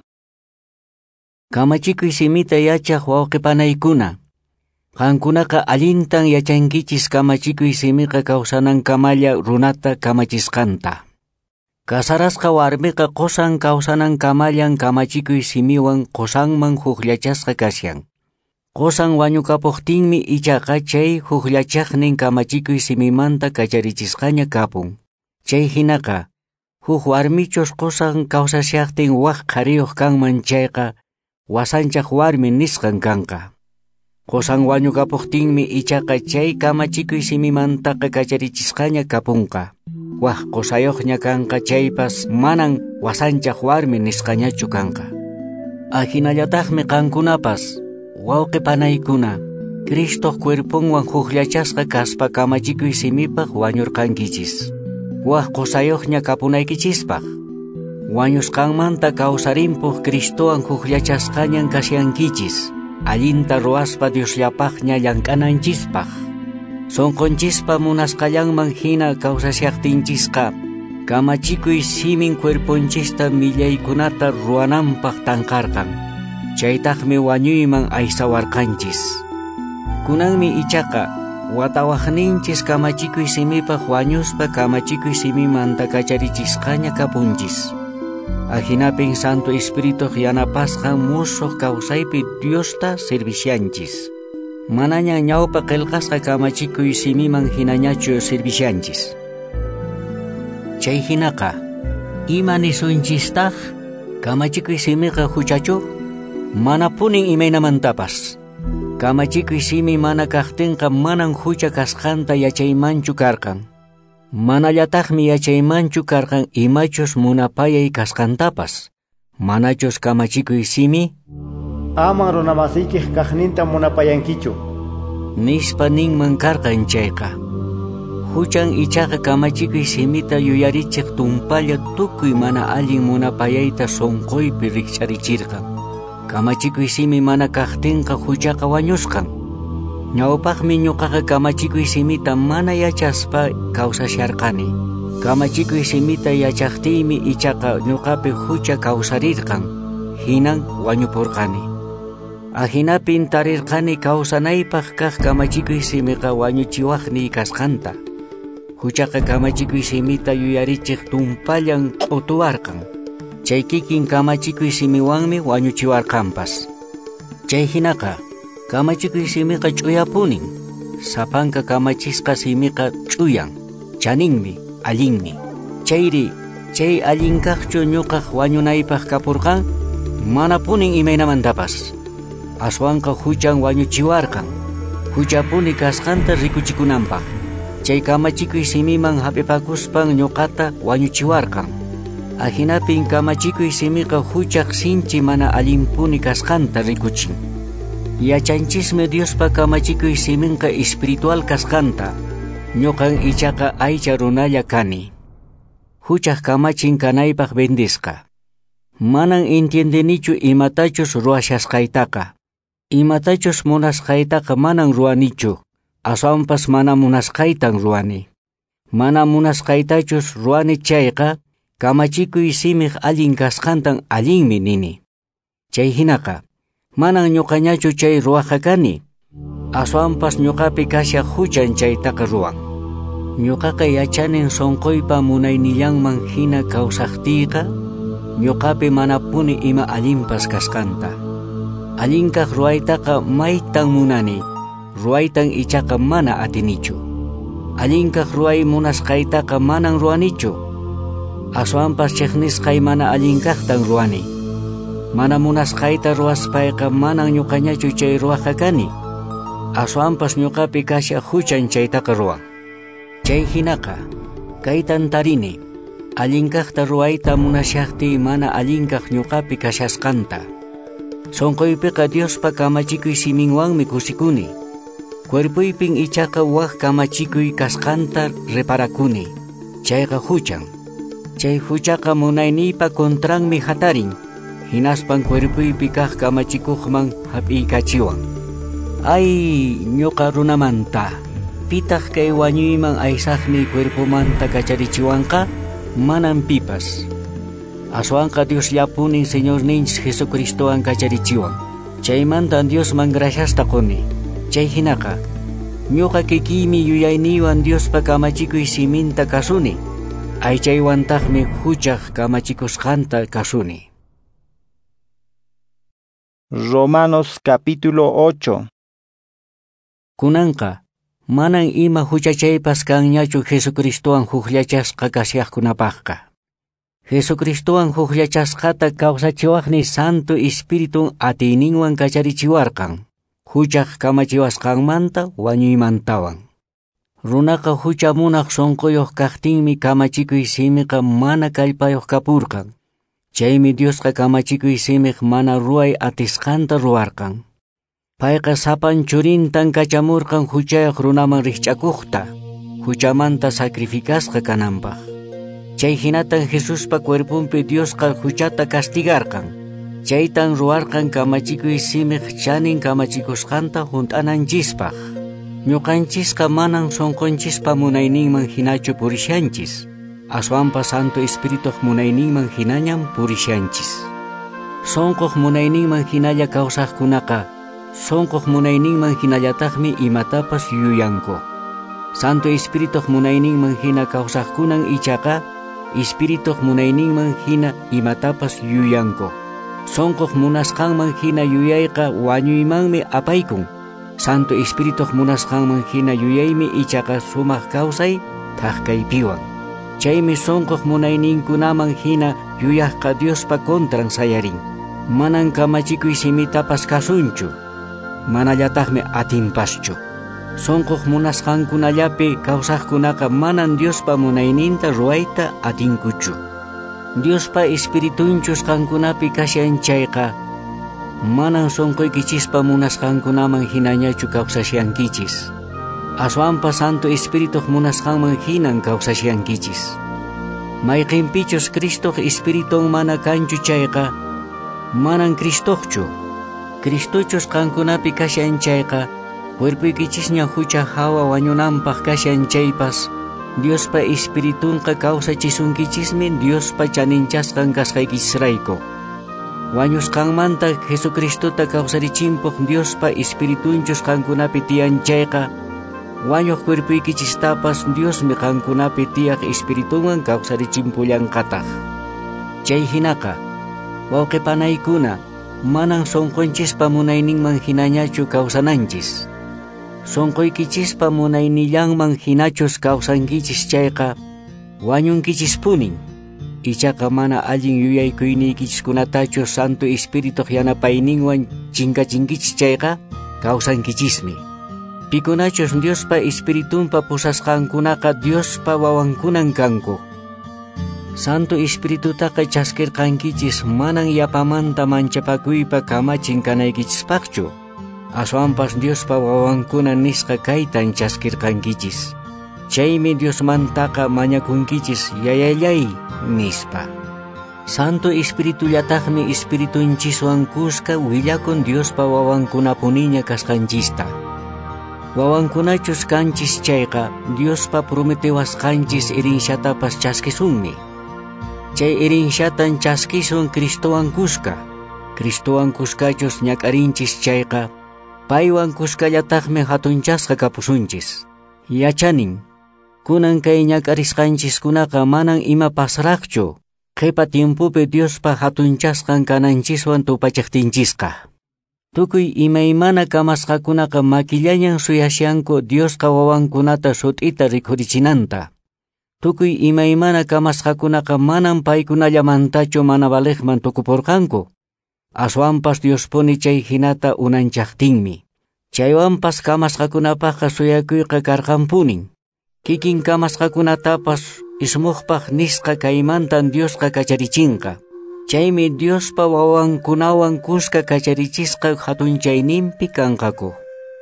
Kamachikuy simita yachaq wawqipanaykuna. Qankunaqa allintan yachankichis kamachikuy simiqa kawsanankamalla runata kamachisqanta. Kasarasqa warmiqa qosan kawsanankamallan kamachikuy simiwan qosanman hukllachasqa kasyan. Qosan wañukapuqtinmi ichaqa chay hukllachaqnin kamachikuy simimanta kallarichisqaña kapun. Chay hinaqa, huk warmichus qosan kawsashaqtin waq qariyuq kanman chayqa, wasanchaq warmi nisqan kanqa. Qosan wañukapuqtinmi ichaqa chay kamachikuy simimantaqa kallarichisqaña kapunqa. Waq qosayuqña kanqa chaypas manan wasanchaq warmi nisqañachu kanqa. Ahinallataqmi qankunapas, wawqipanaykuna, Cristo cuerpunwan hukllachasqa kaspa kamachikuy simipaq wañurqankichis. Waq qosayuqña kapunaykichispaq. Wañusqanmanta kawsarinpuq Cristowan hukllachasqañan kasyankichis. Allinta ruwaspa Diosllapaqña llank'ananchispaq. Sunqunchispa munasqallanman hina kawsashaqtinchisqa, kamachikuy simin cuerpunchista millaykunata ruwananpaq tanqarqan. Chaytaqmi wañuyman aysawarqanchis. Kunanmi ichaqa, watawaqninchis kamachikuy simipaq wañuspa kamachikuy simimanta kallarichisqaña kapunchis. Ahinapin Santo Espíritu yanapasqan musuq kawsaypi Diosta servisyanchis. Manaña ñawpa qillqasqa kamachikuy simiman hinañachu servisyanchis. Chay hinaqa, ima nisunchistaq kamachikuy simiqa huchachu? Mana punin imaynamantapas. Kamachikuy simi mana kaqtinqa manan hucha kasqanta yachaymanchu karqan. Manallataqmi yachaymanchu karqan imachus munapayay kasqantapas. Manachus kamachikuy simi? Aman runamasiykiq kaqninta munapayankichu. Nispa ninman karqan chayqa. Huchan ichaqa kamachikuy simita yuyarichiq tumpalla tukuy mana allin munapayayta sunquypi rikcharichirqan. kamachikuy simi mana kaqtinqa huchaqa wañusqan. Ñawpaqmi ñuqaqa kamachikuy simita mana yachaspa kawsasharqani. Kamachikuy simita yachaqtiymi ichaqa ñuqapi hucha kawsarirqan, hinan wañupurqani. Ahinapin tarirqani kawsanaypaq kaq kamachikuy simiqa wañuchiwaqniy kasqanta. Huchaqa kamachikuy simita yuyarichiq tumpallan q'utuwarqan. Chay kikin kamachikuy simiwanmi wañuchiwarqanpas. Chay hinaqa kamachikuy simiqa ch'uyapunin. Sapanka kamachisqa simiqa ch'uyan, chaninmi, allinmi. Chayri, chay allinkaqchu ñuqaq wañunaypaq kapurqan, mana punin imaynamantapas. Aswanqa huchan wañuchiwarqan, huchapuni kasqanta rikuchikunanpaq. Chay kamachikuy simiman hapipakuspan ñuqata wañuchiwarqan. Ahinapin kamachikuy simiqa huchaq sinchi mana allimpuni kasqanta rikuchin. Yachanchismi Diospa kamachikuy siminqa espiritual kasqanta. Ñuqan ichaqa aycha runalla kani. Huchaq kamachin kanaypaq bendisqa. Manan entiendenichu imatachus ruwashasqaytaqa. Imatachus munasqaytaqa manan ruwanichu. Aswanpas mana munasqaytan ruwani. Mana munasqaytachus ruwani chayqa kamachikuy simig allin kasqantan allinmi nini. Chay hinaqa manan ñuqañachu chay ruwaqa kani. Aswanpas ñuqapi kasha huchan chaytaqa ruwan. Ñuqaqa yachanin sonqoypa munaynillanman hina kawsaqtiyqa ñuqapi mana puni ima allinpas kasqanta. Allinkaq ruwaytaqa maytan munani, ruwaytan ichaqa mana atinichu. Allinkaq ruway munasqaytaqa manan ruwanichu. Aswanpas chiqnisqay mana allinkaqtan ruwani. Mana munasqayta ruwaspayqa manan ñuqañachu chay ruwaqa kani. Aswanpas ñuqapi kasha huchan chaytaqa ruwan. Chay hinaqa kaytan tarini, allinkaqta ruwayta munashaqti mana allinkaq ñuqapi kashasqanta. Sonqoypiqa Diospa kamachikuy siminwanmi kusikuni. Cuerpuypin ichaqa waq kamachikuy kasqanta reparakuni. Chayqa huchan. Chay huchaqa munayniypa kontranmi hatarin. Hinaspan cuerpuypi kaq kamachikuqman hap'iykachiwan. Ay, ñuqa runamanta. Pitaq kay wañuyman aysaqmi cuerpumanta kacharichiwanqa? Manan pipas. Aswanqa Dios yapunin Señorninchis Jesucristowan kacharichiwan. Chaymanta Diosman graciasta quni. Chay hinaqa ñuqa kikiymi yuyayniywan Diospa kamachikuy siminta kasuni. Aychaywantaqmi huchaq kamachikusqanta kasuni. Romanos capítulo 8. Kunanqa manan ima huchachaypas kanñachu Jesucristowan hukllachasqa kasyaqkunapaqqa. Jesucristowan hukllachasqata kawsachiwaqni Santo Espiritun atiyninwan kacharichiwarqan. Huchaq kamachiwasqanmanta wañuymantawan. Runaqa hucha munaq sonqoyuq kaqtinmi kamachikuy simiqa mana kallpayuq kapurqan. Chaymi Diosqa kamachikuy simig mana ruway atisqanta ruwarqan. Payqa sapan churintan kachamurqan huchayuq runaman rikch'akuqta, huchamanta sacrificasqa kananpaq. Chay hinatan Jesuspa cuerpunpi Diosqa huchata castigarqan. Chaytan ruwarqan kamachikuy simig chanin kamachikusqanta hunt'ananchispaq. Ñuqanchisqa manan sonqonchispa munayninman hinachu purishanchis. Aswanpa Santo Espirituq munayninman hinañam purishanchis. Sonqoq munayninman hinalla kawsaqkunaqa sonqoq munayninman hinallataqmi imatapas yuyanku. Santo Espirituq munayninman hina kawsaqkunan ichaqa Espirituq munayninman hina imatapas yuyanku. Sonqoq munasqanman hina yuyayqa wañuymanmi apaykun. Santo Espirituq munasqanman hina yuyaymi ichaqa sumaq kawsay kaqkaypiwan. Chaymi sonqoq munayninkunaman hina yuyaqqa Diospa kontran sayarin. Manan kamachikuy simitapas kasunchu. Manallataqmi atinpaschu. Sonqoq munasqankunallapi kawsaqkunaqa manan Diospa munayninta ruwayta atinkuchu. Diospa Espiritunchus qankunapi kashan chayqa manan sonqoykichispa munasqankunaman hinañachu kawsasyankichis. Aswanpa Santo Espirituq munasqanman hinan kawsasyankichis. Mayqinpichus Cristoq Espiritun mana kanchu chayqa manan Cristoqchu. Cristochus qankunapi kashan chayqa cuerpuykichisña hucha hawa wañunanpaq kashan chaypas Diospa espiritunqa kawsachisunkichikmi Diospa chaninchasqan kasqaykichisrayku. Wañusqanmanta Jesucristota kawsarichinpuq Diospa espiritunchus qankunapi tiyan chayqa wañuq cuerpuykichistapas Diosmi qankunapi tiyaq espiritunwan kawsarichinpullanqataq. Chay hinaqa wawqipanaykuna manan sonqonchispa munayninman hinañachu kawsananchis. Sonqoykichispa munaynillanman hinachus kawsankichis chayqa wañunkichispunin. Ichaqa mana allin yuyaykuyniykichiskunatachu Santo Espiritu yanapayninwan chinkachinkichis chayqa kawsankichismi. Pikunachus Diospa Espiritunpa pusasqankunaqa Diospa wawankunan kanku. Santo Espiritutaqa chaskirqankichis manan yapamanta manchapakuypa kamachin kanaykichispaqchu. Aswanpas Diospa wawankuna nisqa kaytan chaskirqankichis. Chaymi Diosmantaqa mañakunkichis yayallay nispa. Santo Espiritullataqmi Espiritunchishwan kuska willakun Diospa wawankunapuniña kasqanchista. Wawankunachus kanchis chayqa Diospa prometiwasqanchis irinshatapas chaskisunmi. Chay irinshatan chaskisun Cristowan kuska. Cristowan kuskachus ñak'arinchis chayqa paywan kuskallataqmi hatunchasqa kapusunchis. Yachanin kunan kay ñak'arisqanchiskunaqa manan ima pasaraqchu qhipa tiempupi Diospa hatunchasqan kananchiswan tupachiqtinchisqa. Tukuy imaymana kamasqakunaqa makillañan suyasyanku Diosqa wawankunata sut'ita rikurichinanta. Tukuy imaymana kamasqakunaqa manan paykunallamantachu mana baliqman tukupurqanku. Aswanpas Diospuni chay hinata unanchaqtinmi. Chaywanpas kamasqakunapaqqa suyakuyqa karqanpunin. Kikin kamasqakunatapas ismuqpaq nisqa kaymantan Diosqa kacharichinqa. Chaymi Diospa wawankunawan kuska kacharichisqa hatunchayninpi kanqaku.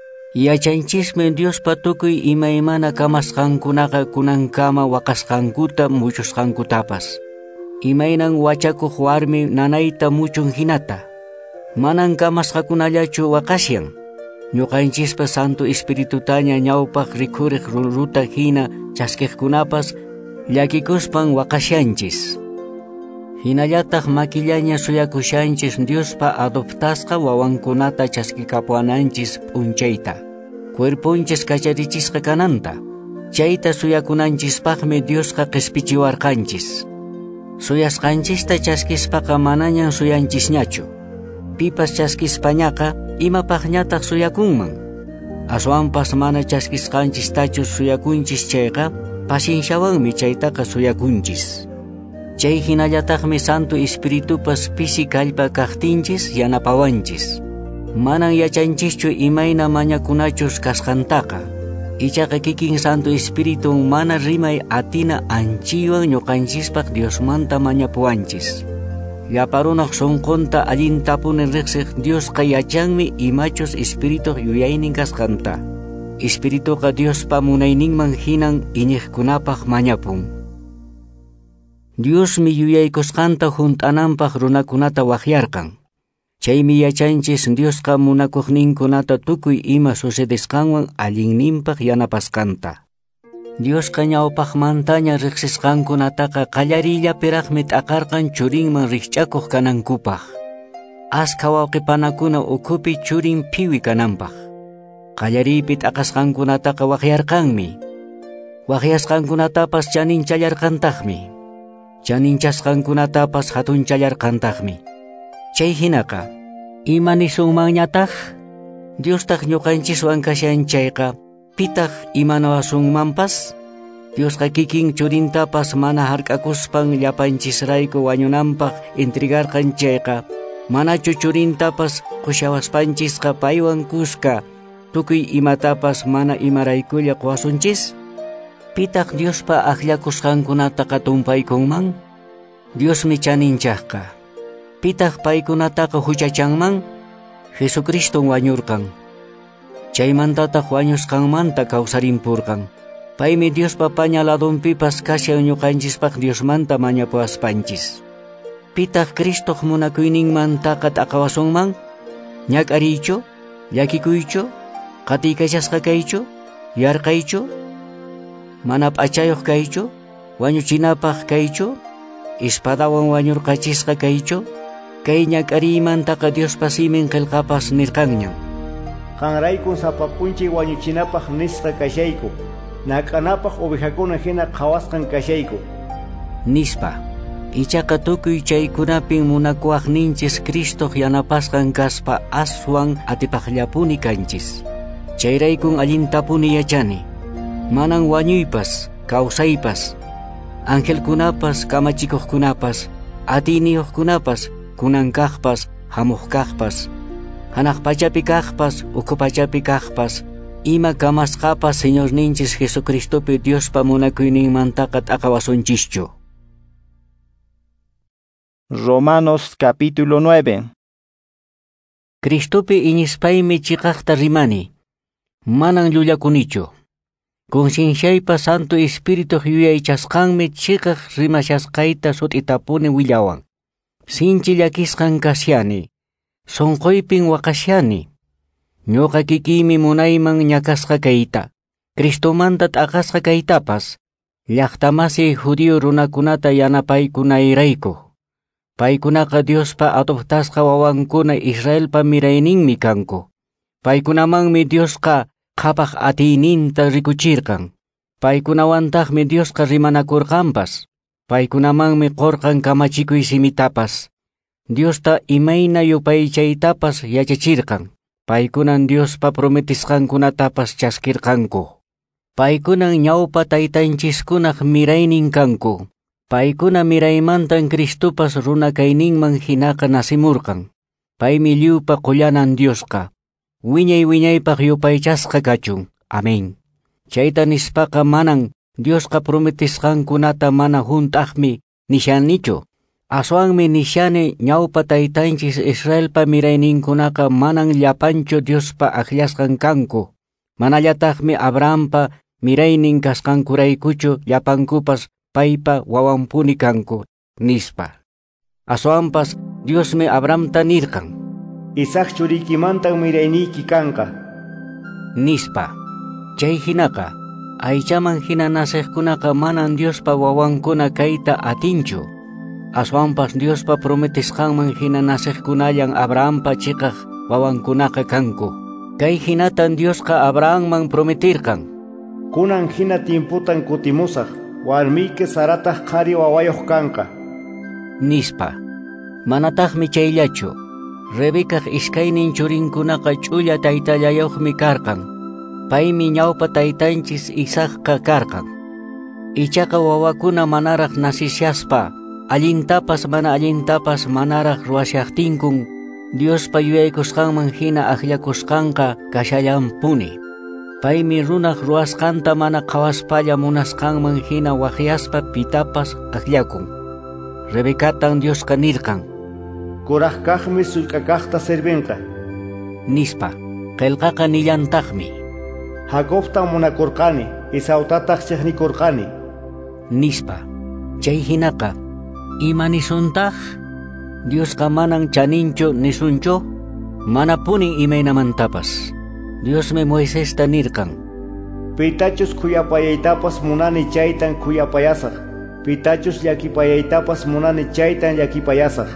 Yachanchismi Diospa tukuy imaymana kamasqankunaqa kunankama waqasqankuta muchusqankutapas. Imaynan wachakuq warmi nanayta muchun hinata. Manan kamasqakunallachu waqasyan. Ñuqanchispa Santo Espiritutaña ñawpaq rikuriq ruruta hina chaskiqkunapas llakikuspan waqasyanchis. Hinallataq makillaña suyakushanchis Diospa adoptasqa wawankunata chaskikapuananchis p'unchayta. Cuerpunchis kacharichisqa kananta. Chayta suyakunanchispaqmi Diosqa qhispichiwarqanchis. Suyasqanchista chaskispaqa manañan suyanchisñachu. Pipas chaskispañaqa imapaqñataq suyakunman. Aswanpas mana chaskisqanchistachu suyakunchis chayqa pasensyawanmi chaytaqa suyakunchis. Chay hinallataqmi Santo Espiritupas pisi kallpa kaqtinchis yanapawanchis. Manan yachanchischu imayna mañakunachus kasqantaqa. Ichaqa kikin Santo Espiritun mana rimay atina anchiywan ñuqanchispaq Diosmanta mañapuwanchis. Yaparunaq sunqunta allintapunin riqsiq Diosqa yachanmi imachus Espiritu yuyaynin kasqanta. Espirituqa Diospa munayninman hinan iñiqkunapaq mañapun. Diosmi yuyaykusqanta hunt'ananpaq runakunata waqyarqan. Chaymi yachanchis Diosqa munakuqninkunata tukuy ima sucedisqanwan allinninpaq yanapasqanta. Diosqa ñawpaqmantaña riqsisqankunataqa qallarillapiraqmi t'aqarqan churinman riqch'akuq kanankupaq. Askha wawqipanakuna ukhupi churin phiwi kananpaq. Qallariypi t'aqasqankunataqa waqyarqanmi. Waqyasqankunatapas chaninchallarqantaqmi. Chaninchasqankunatapas hatunchallarqantaqmi. Chay hinaqa imanisunmanñataq Diostaq ñuqanchiswan kashan chayqa pitaq imanawasunmanpas. Diosqa kikin churintapas mana hark'akuspan llapanchisrayku wañunanpaq entregarqan chayqa manachu churintapas qushawaspanchisqa paywan kuska tukuy imatapas mana imaraykulla quwasunchis. Pitaq Diospa aqllakusqankunataqa tumpaykunman. Diosmi chaninchaqqa. Pitaq paykunataqa huchachanman. Jesucristo wañurqan. Chaymantataq wañusqanmanta kawsarimpurqan. Paymi Diospa pañaladunpipas kashan ñuqanchispaq Diosmanta mañapuaspanchis. Pitaq Cristoq munakuyninmantaqa t'aqawasunman. ñak'ariychu, llakikuychu, qatiykachasqa kaychu, yarqaychu, mana p'achayuq kaychu, wañuchinapaq kaychu, espadawan wañurqachisqa kaychu. Kay ñak'ariymantaqa Diospa simin qillqapas nirqanñam. Qanraykun sapapunchik wañuchinapaq nisqa kashayku, nak'anapaq ovejakuna hina qhawasqan kashayku. Nispa, ichaqa tukuy chaykunapin munakuaqninchis Cristoq yanapasqan kaspa aswan atipaqllapuni kanchis. Chayraykun allintapuni yachani, manan wañuypas, kawsaypas, angelkunapas, kamachikuqkunapas, atiniyuqkunapas, kunankaqpas, hamuqkaqpas, hanaq pachapi kaqpas, uku pachapi kaqpas, ima kamasqapas Señorninchis Jesucristopi Diospa munakuyninmantaqa t'aqawasunchishchu. Romanos capítulo 9. Cristopi iñispaymi chiqaqta rimani, manan llullakunichu. Conscienciaypa Santo Espíritu yuyaychasqanmi chiqaq rimashasqayta sut'itapuni willawan. Sinchi llakisqan kasyani, sonqoypin waqashyani. Ñuqa kikiymi munayman ñakasqa kayta, Cristomanta t'aqasqa kaytapas, llaqtamasi judío runakunata yanapaykunayrayku. Paykunaqa Diospa adoptasqa wawankuna Israelpa mirayninmi kanku. Paykunamanmi Diosqa qhapaq atiyninta rikuchirqan. Paykunawantaqmi Diosqa rimanakurqanpas. Paykunamanmi qorqan kamachikuy simitapas. Diosta imayna yupaychaytapas yachachirqan. Paykunan Diospa prometisqankunatapas chaskirqanku. Paykunan ñawpa taytanchiskunaq miraynin kanku. Paykuna miraymantan Cristopas runa kayninman hinaqa nasimurqan. Paymi lliwpa qullanan Diosqa. Wiñay-wiñaypaq yupaychasqa kachun. Amén. Chayta nispaqa manan Diosqa prometisqankunata mana juntaqmi nishanichu. Aswanmi nishani ñawpa taytanchis Israelpa mirayninkunaqa manan llapanchu Diospa akllasqan kanku. Manallataqmi Abrahampa miraynin kasqankuraykuchu llapankupas paypa wawanpuni kanku, nispa. Aswanpas Diosmi Abrahamta nirqan. Isaac churiykimantan mirayniyki kanqa. Nispa. Chay hinaqa, aychaman hina nasiqkunaqa manan Diospa wawankuna kayta atinchu. Aswanpas Diospa prometisqanman hina nasiqkunallan Abrahampa chiqaq wawankunaqa kanku. Kay hinatan Diosqa Abrahamman prometirqan. Kunan hina timputan kutimusaq, warmiyki Sarataq qhari wawayuq kanqa. Nispa. Manataqmi chayllachu. Rebekaq iskaynin churinkunaqa ch'ulla taytallayuqmi karqan. Paymi ñawpa taytanchis Isaacqa karqan. Ichaqa wawakuna manaraq nasishaspa, allintapas mana allintapas manaraq ruwashaqtinkun, Diospa yuyaykusqanman hina aklakusqanqa kashallampuni. Paymi runaq ruwasqanta mana qawaspalla munasqanman hina waqyaspa pitapas aklakun. Rebekatan Diosqa nirqan. Kuraq kaqmi sullk'akaqta sirvinqa. Nispa. Qillqaqa nillantaqmi. Jacobtan munakurqani, Esautataq chiqnikurqani. Nispa. Chay hinaqa, ima nisuntaq? Diosqa manan chaninchu nisunchu? Mana punin imaynamantapas. Diosmi Moisesta nirqan. Pitachus kuyapayaytapas munani chaytan kuyapayasaq. Pitachus llakipayaytapas munani chaytan llakipayasaq.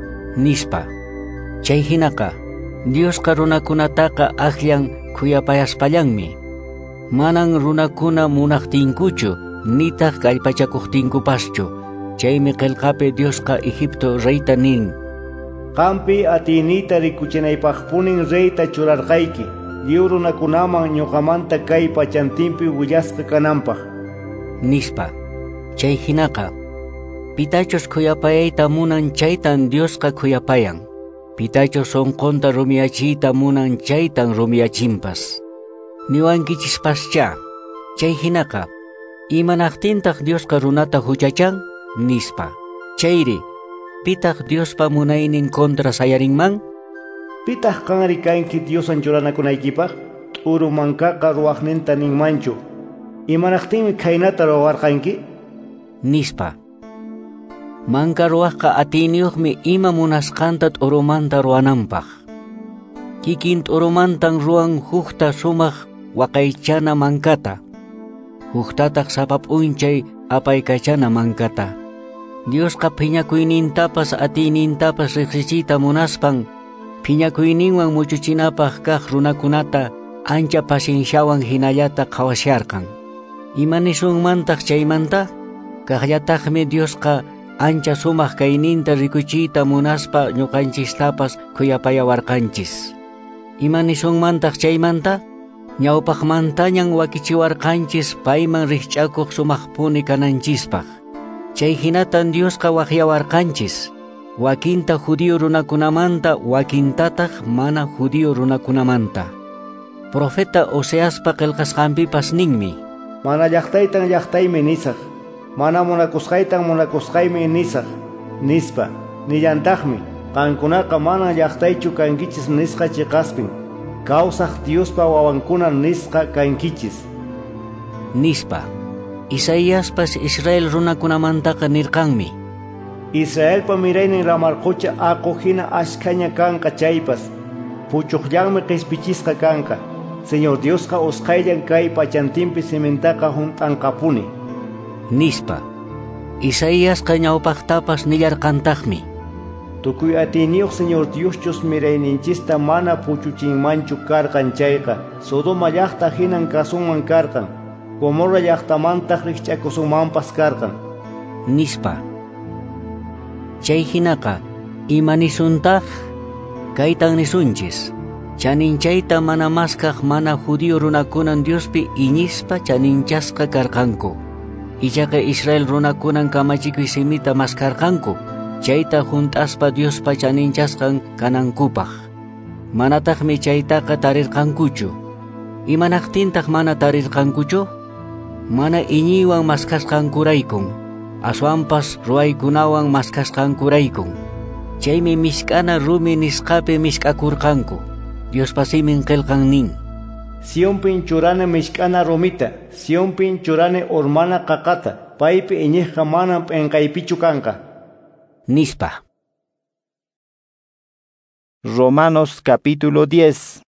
Nispa. Chay hinaqa, Diosqa runakunataqa akllan kuyapayaspallanmi. Manan runakuna munaqtinkuchu, nitaq kallpachakuqtinkupaschu. Chaymi qillqapi Diosqa Egipto reyta nin. Qampi atinita rikuchinaypaqpunin reyta churarqayki, lliw runakunaman ñuqamanta kay pachantinpi willasqa kananpaq. Nispa. Chay hinaqa, pitachus kuyapayayta munan chaytan Diosqa kuyapayan. Pitachus sonqonta rumiyachiyta munan chaytan rumiyachimpas. Niwankichispascha. Chay hinaqa, imanaqtintaq Diosqa runata huchachan? Nispa. Chayri, pitaq Diospa munaynin kontra sayarinman? Pitaq qanri kanki Diosan churanakunaykipaq? T'uru mankaqa ruwaqninta ninmanchu. Imanaqtinmi khaynata ruwarqanki? Nispa. Manka ruwaqqa atiniyuqmi ima munasqanta t'urumanta ruwananpaq. kikin t'urumantan ruan hukta sumaq waqaychana mankata, huktataq sapap unchay apaykachana mankata. Diosqa phiñakuynintapas atiynintapas riqsichiyta munaspan, phiñakuyninwan muchuchinapaq kaq runakunata ancha pasensyawan hinallata qhawasharqan. Imanisunmantaq chaymanta? Kaqllataqmi Diosqa ancha sumaq kayninta rikuchiyta munaspa ñuqanchistapas kuyapayawarqanchis. Imanisunmantaq chaymanta? Ñawpaqmantañan wakichiwarqanchis payman riqch'akuq sumaqpuni kananchispaq. Chay hinatan Diosqa waqyawarqanchis, wakinta judío runakunamanta, wakintataq mana judío runakunamanta. Profeta Oseaspa qillqasqanpipas ninmi: Mana llaqtaytan llaqtaymi nisaq, mana munakusqaytan munakusqaymi nisaq, nispa, nillantaqmi, qankunaqa mana llaqtaychu kankichis nisqa chiqaspin, kawsaq Diospa wawankuna nisqa kankichis. Nispa, Isaíaspas Israel runakunamantaqa nirqanmi: Israelpa miraynin ramarqucha aquhina ashkaña kanqa chaypas, puchuqllanmi qispichisqa kanqa. Señor Diosqa usqayllan kay pachantinpi simentaqa hunt'anqapuni. Nispa, Isaíasqa ñawpaqtapas nillarqantaqmi: Tukuy atiniyuq Señor Dioschus mirayninchista mana puchuchinmanchu karqan chayqa, Sodoma llaqta hinan kasunman karqan, Gomorra llaqtamantaq riqch'akusunmanpas karqan. Nispa, chay hinaqa imanisuntaq kaytan nisunchis, chaninchayta mana maskaq mana judío runakunan Diospi iñispa chaninchasqa karqanku. Ichaqa Israel runakunan kamachikuy simita maskarqanku, chayta junt'aspa Diospa chaninchasqan kanankupaq. Manataqmi chaytaqa tarirqankuchu. Imanaqtintaq mana tarirqankuchu? Mana iñiywan maskasqankuraykun, aswanpas ruwaykunawan maskasqankuraykun. Chaymi misk'ana rumi nisqapi misk'akurqanku. Diospa simin qillqan nin: Sionpin churane misk'ana rumita, Sionpin churane urmana qaqata, paypi iñiqqa manan p'enqaypichu kanqa. Nispa. Romanos capítulo 10.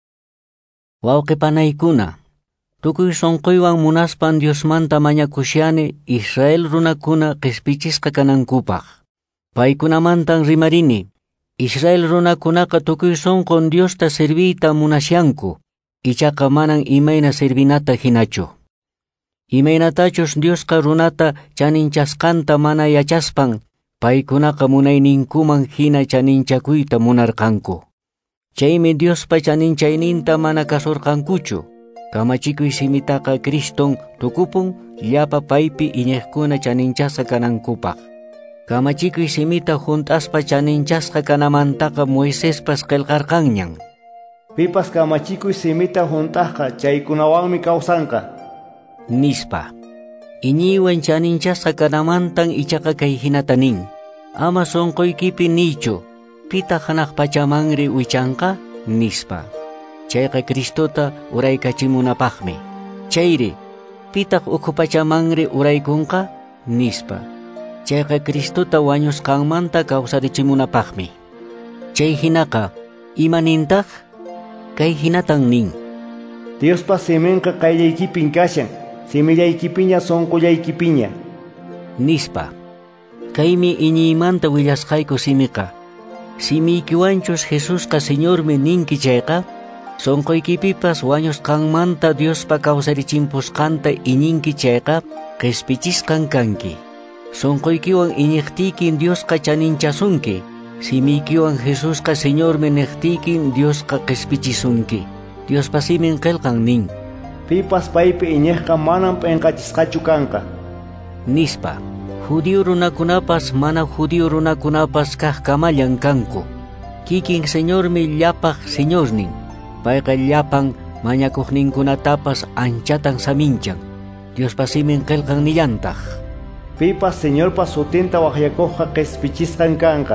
Wawqipanaykuna, tukuy sunquywan munaspan Diosmanta mañakushani Israel runakuna qispichisqa kanankupaq. Paykunamantan rimarini, Israel runakunaqa tukuy sunqun Diosta sirviyta munasyanku, ichaqa manan imayna sirvinata hinachu. Imaynatachus Diosqa runata chaninchasqanta mana yachaspan, paykunaqa munayninkuman hina chaninchakuyta munarqanku. Chaymi Diospa chaninchayninta mana kasurqankuchu, kamachikuy simitaqa Criston tukupun llapa paypi iñiqkuna chaninchasqa kanankupaq. Kamachikuy simita junt'aspa chaninchasqa kanamantaqa Moisespas qillqarqanñan. Pipas kamachikuy simita junt'asqa chaykunawanmi kawsanqa. Nispa, iñiywan chaninchasqa kanamantan ichaqa kay hinata nin: ama sunquykipi niychu, pita hanaq pachamanri wichanqa, nispa. Chayqa Cristota uraykachimunapaqmi. Chayri, pitaq ukhu pachamanri uraykunqa, nispa. Chayqa Cristota wañusqanmanta kawsarichimunapaqmi. Chay hinaqa imanintaq? Kay hinatan nin: Diospa siminqa qayllaykipin kashan, simillaykipiña sunqullaykipiña. Nispa, kaymi iñiymanta willasqayku simiqa. Simiykiwanchus Jesusqa Señormi ninki chayqa, sunquykipipas wañusqanmanta Diospa kawsarichimpusqanta iñinki chayqa qispichisqan kanki. Sunquykiwan iñiqtiykin Diosqa chaninchasunki, simiykiwan Jesusqa Señormi niqtiykin Diosqa qispichisunki. Diospa simin qillqan nin: Pipas paypi iñiqqa manan p'enqachisqachu kanqa. Nispa, judío runakunapas mana judío runakunapas kaq kamallan kanku. Kikin Señormi llapaq Señornin, payqa llapan mañakuqninkunatapas anchatan saminchan. Diospa simin qillqan nillantaq: Pipas Señorpa sutinta waqyakuqqa qispichisqan kanqa.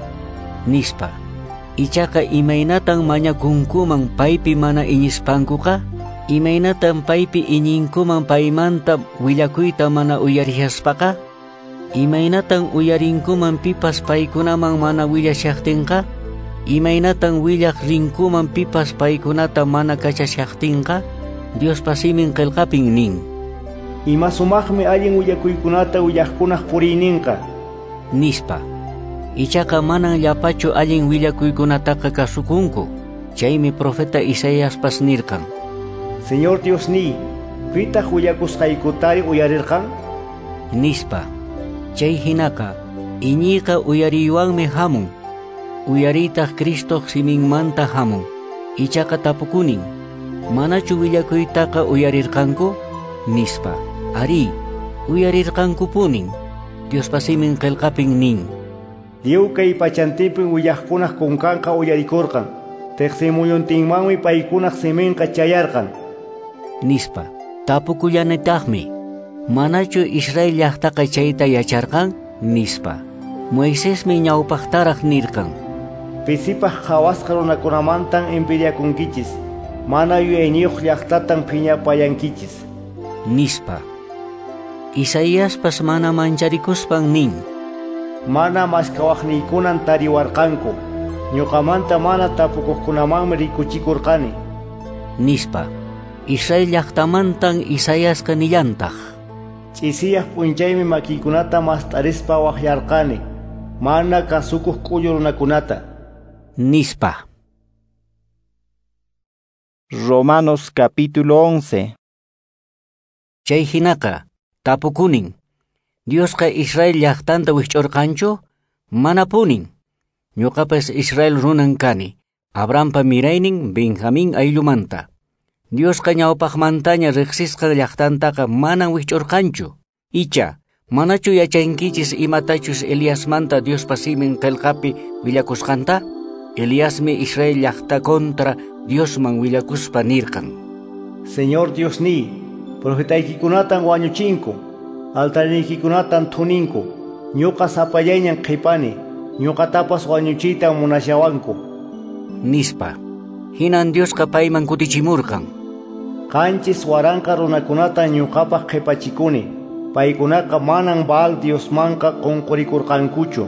Nispa, ichaqa imaynatan mañakunkuman paypi mana iñispankuqa, imaynatan paypi iñinkuman paymanta willakuyta mana uyarishaspaqa, imaynatan uyarinkuman pipas paykunaman mana willashaqtinqa, Imaynatan willaq rinkuman pipas paykunata mana kachashaqtinqa Diospa simin qillqapin nin. Ima sumaqmi allin willakuykunata willaqkunaq puriyninqa Nispa. Ichaqa manan llapachu allin willakuykunataqa kasukunku. Chaymi profeta Isaíaspas nirqan. Señor Diosní, pitaq willakusqaykutari uyarirqan? Nispa. Chay hinaqa iñiqa uyariywanmi hamun. Uyaritaq Cristoq siminmanta hamun. Ichaqa tapukunin. Manachu willakuytaqa uyarirqanku? Nispa. Ari, uyarirqanku punin. Diospa simin qillqapin nin. Dios kay pachantipin willaqkunaq kunkanqa uyarikurqan. Teqsimuyuntinmanmi paykunaq siminqa chayarqan. Nispa. Tapukullanitaqmi. Manachu Israel llaqtaqa chayta yacharqan? Nispa. Moisesmi ñawpaqtaraq nirqan. Pisipaq qhawasqa runakunamantan envidiakunkichis. Mana yuyayniyuq llaqtatan phiñapayankichis. Nispa. Isaíaspas mana mancharikuspan nin. Mana maskawaqniykunan tariwarqanku. Ñuqamanta mana tapukuqkunamanmi rikuchikurqani. Nispa. Israel llaqtamantan Isaíasqa nillantaq. Ch'isiyaq p'unchaymi makiykunata mast'arispa waqyarqani. Mana kasukuq k'ullu runakunata. Nispa. Romanos capítulo 11. Chay hinaqa tapukunin. Diosqa Israel llaqtanta wich'urqanchu? Mana punin. Ñuqapas Israel runan kani. Abrahampa miraynin Benjamín ayllumanta. Diosqa ñawpaqmantaña riqsisqa llaqtantaqa manan wich'urqanchu. Icha, manachu yachankichis imatachus Eliasmanta Diospa simin qillqapi willakusqanta? Eliasmi Israel llaqta contra Diosman willakuspa nirqan. Señor Diosní, profetaykikunatan wañuchinku, altarnikikunatan thuninku, ñuqa sapallayñan qhipani, ñuqatapas wañuchiyta munashawanku. Nispa. Hinan Diosqa payman kutichimurqan. Qanchis waranqa runakunata ñuqapaq qhipachikuni, paykunaqa manan Baal Diosmanqa qunqurikurqankuchu.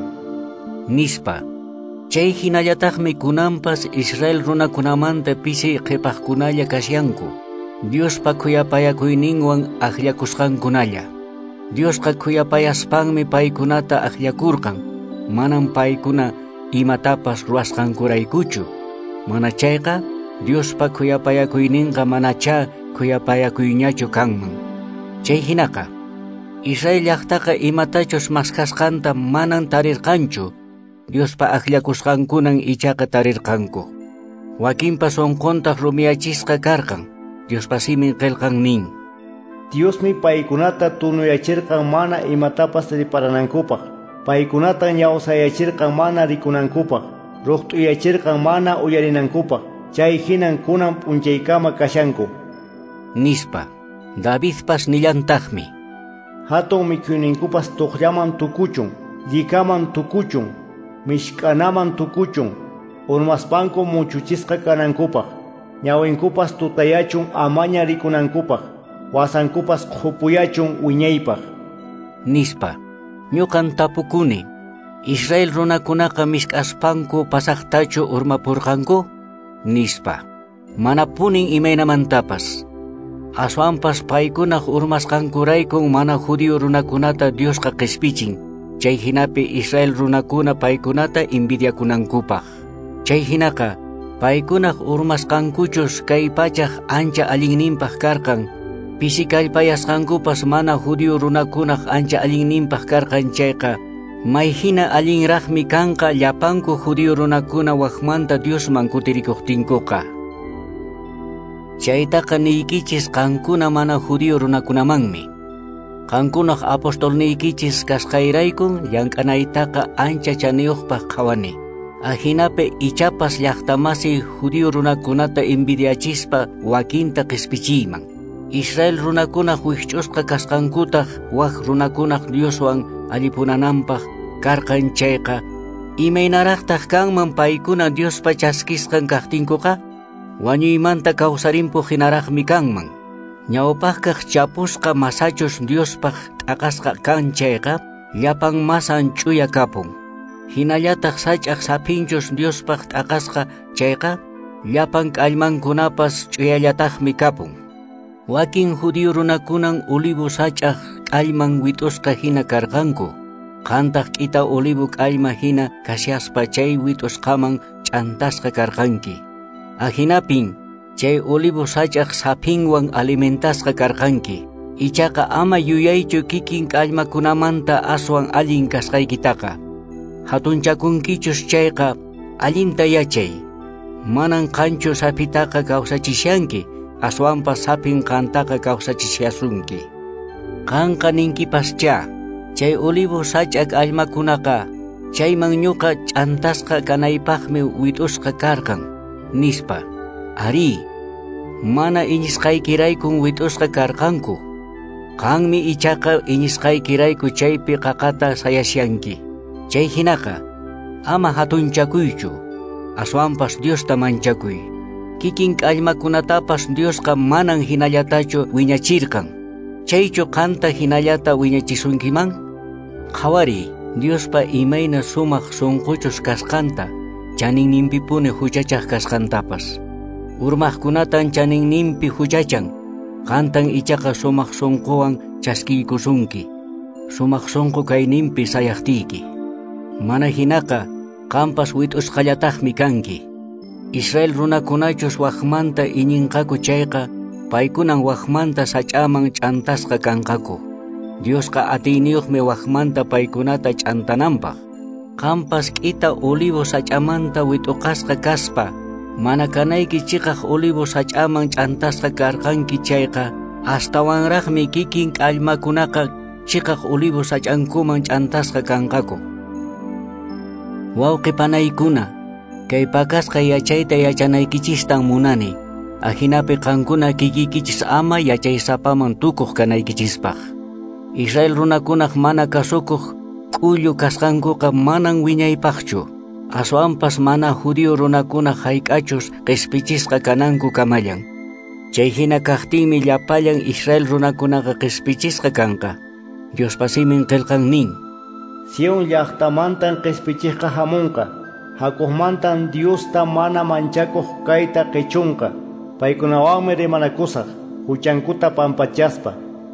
Nispa. Chay hinallataqmi kunanpas Israel runakunamanta pisi qhipaqkunalla kasyanku. Diospa khuyapayakuyninwan aqllakusqankunalla. Diosqa khuyapayaspanmi paykunata aqllakurqan. Manan paykuna imatapas ruwasqankuraykuchu. Mana chayqa Diospa khuyapayakuyninqa manacha khuyapayakuyñachu kanman. Chay hinaqa Israel llaqtaqa imatachus maskasqanta manan tarirqanchu. Diospa aqllakusqankunan ichaqa tarirqanku. Wakinpa sonqontaq rumiyachisqa karqan. Diospa simin qillqan nin. Diosmi paykunata tunuyachirqan mana imatapas riparanankupaq. Paykunata ñawsayachirqan mana rikunankupaq. Ruqt'uyachirqan mana uyarinankupaq. Chay hinan kunan p'unchaykama kashanku. Nispa. Davidpas nillantaqmi. Hatun mikhuyninkupas tuqllaman tukuchun, llikaman tukuchun, mishk'anaman tukuchun, urmaspanku muchuchisqa kanankupaq. Ñawinkupas tutayachun amaña rikunankupaq. Wasankupas qhupuyachun wiñaypaq. Nispa. Ñuqan tapukuni. Israel runakunaqa misk'aspanku pasaqtachu urmapurqanku? Nispa. Mana punin imaynamantapas. Aswanpas paykunaq urmasqankuraykun mana judío runakunata Diosqa qhispichin. Chay hinapi Israel runakuna paykunata envidiakunankupaq. Chay hinaqa paykunaq urmasqankuchus kay pachaq ancha allinninpaq karqan. Pisi kallpayasqankupas mana judío runakunaq ancha allinninpaq karqan chayqa. Mayhina allinraqmi kanqa llapanku judío runakuna waqmanta Diosman kutirikuqtinkuqa. Chaytaqa niykichis qankuna mana judío runakunamanmi. Qankunaq apostolniykichis kasqayraykum llank'anaytaqa ancha chaniyuqpaq qhawani. Ahinapi ichapas llaqtamasi judío runakunata envidiachispa wakinta qispichiyman. Israel runakunaq wich'usqa kasqankutaq waq runakunaq Dioswan allipunananpaq karqan chayqa. Imaynaraqtaq kanman paykuna Diospa chaskisqan kaqtinkuqa? Wañuymanta kawsarinpu hinaraqmi kanman. Ñawpaqkaq chapusqa masachus Diospaq t'aqasqa kan chayqa llapan masan ch'uya kapun. Hinallataq sach'aq sapinchus Diospaq t'aqasqa chayqa llapan k'allmankunapas ch'uyallataqmi kapun. Wakin judío runakunan olivo sach'aq k'allman wit'usqa hina karqanku. Qantaq k'ita olivo k'allma hina kasyaspa chay wit'usqaman ch'antasqa karqanki. Ahinapin chay olivo sach'aq sapinwan alimentasqa karqanki. Ichaqa ama yuyaychu kikin k'allmakunamanta aswan allin kasqaykitaqa. Hatunchakunkichus chayqa allinta yachay. Manan qanchu sapitaqa kawsachisyanki, aswanpas sapin qantaqa kawsachisyasunki. Qanqa ninkipascha, chay olivo sach'ak allmakunaqa chayman ñuqa ch'antasqa kanaypaqmi wit'usqa karqan, nispa. Ari, mana iñisqaykiraykun wit'usqa karqanku. Qanmi ichaqa iñisqaykirayku chaypi qaqata sayasyanki. Chay hinaqa ama hatunchakuychu, aswanpas Diosta manchakuy. Kikin k'allmakunatapas Diosqa manan hinallatachu wiñachirqan. Chaychu qanta hinallata wiñachisunkiman? Qhawari, Diospa imayna sumaq sunquchus kasqanta, chaninninpipuni huchachaq kasqantapas. Urmaqkunatan chaninninpi huchachan, qantan ichaqa sumaq sunquwan chaskiykusunki. Sumaq sunqu kayninpi sayaqtiyki. Mana hinaqa qampas wit'usqallataqmi kanki. Israel runakunachus waqmanta iñinqaku chayqa paykunan waqmanta sach'aman ch'antasqa kanqaku. Diosqa atiyniyuqmi waqmanta paykunata ch'antananpaq. Qampas k'ita olivo sach'amanta wit'uqasqa kaspa mana kanayki chiqaq olivo sach'aman ch'antasqa karqanki chayqa astawanraqmi kikin k'allmakunaqa chiqaq olivo sach'ankuman ch'antasqa kanqaku. Wawqipanaykuna, kay pakasqa yachayta yachanaykichistan munani. Ahinapi qankuna kikikichis ama yachaysapaman tukuq kanaykichispaq. Israel runakunaq mana kasukuq k'ullu kasqankuqa manan wiñaypaqchu. Aswanpas mana judío runakunaq hayk'achus qispichisqa kananku kamallan. Chay hina kaqtinmi llapallan Israel runakunaqa qispichisqa kanqa. Diospa simin qillqan nin: Sion llaqtamantan qispichiqqa hamunqa. Hakuqmantan Diosta mana manchakuq kayta qichunqa. Paykunawanmi rimanakusaq, huchankuta pampachaspa.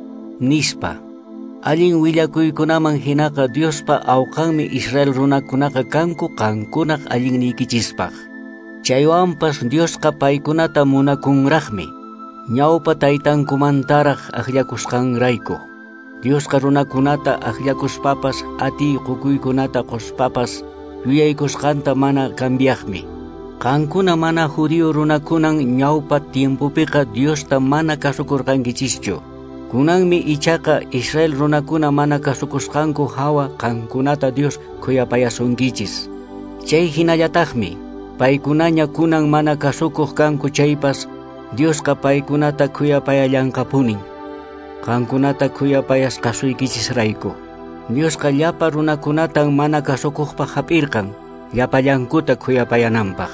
Nispa. Allin willakuykunaman hinaqa Diospa awqanmi Israel runakunaqa kanku qankunaq allinnikichispaq. Chaywanpas Diosqa paykunata munakunraqmi. Ñawpa taytankumantaraq aklakusqanrayku. Diosqa runakunata aklakuspapas atiy qukuykunata quspapas yuyaykusqanta mana cambiaqmi. Qankuna mana judío runakunan ñawpa tiempupiqa Diosta mana kasukurqankichischu. Kunanmi ichaqa Israel runakuna mana kasukusqanku hawa qankunata Dios khuyapayasunkichis. Chay hinallataqmi paykunaña kunan mana kasukuq kanku chaypas Diosqa paykunata khuyapayallanqapunin. Qankunata khuyapayas kasuykichisrayku. Diosqa llapa runakunatan mana kasukuqpaq hap'irqan, llapallankuta khuyapayananpaq.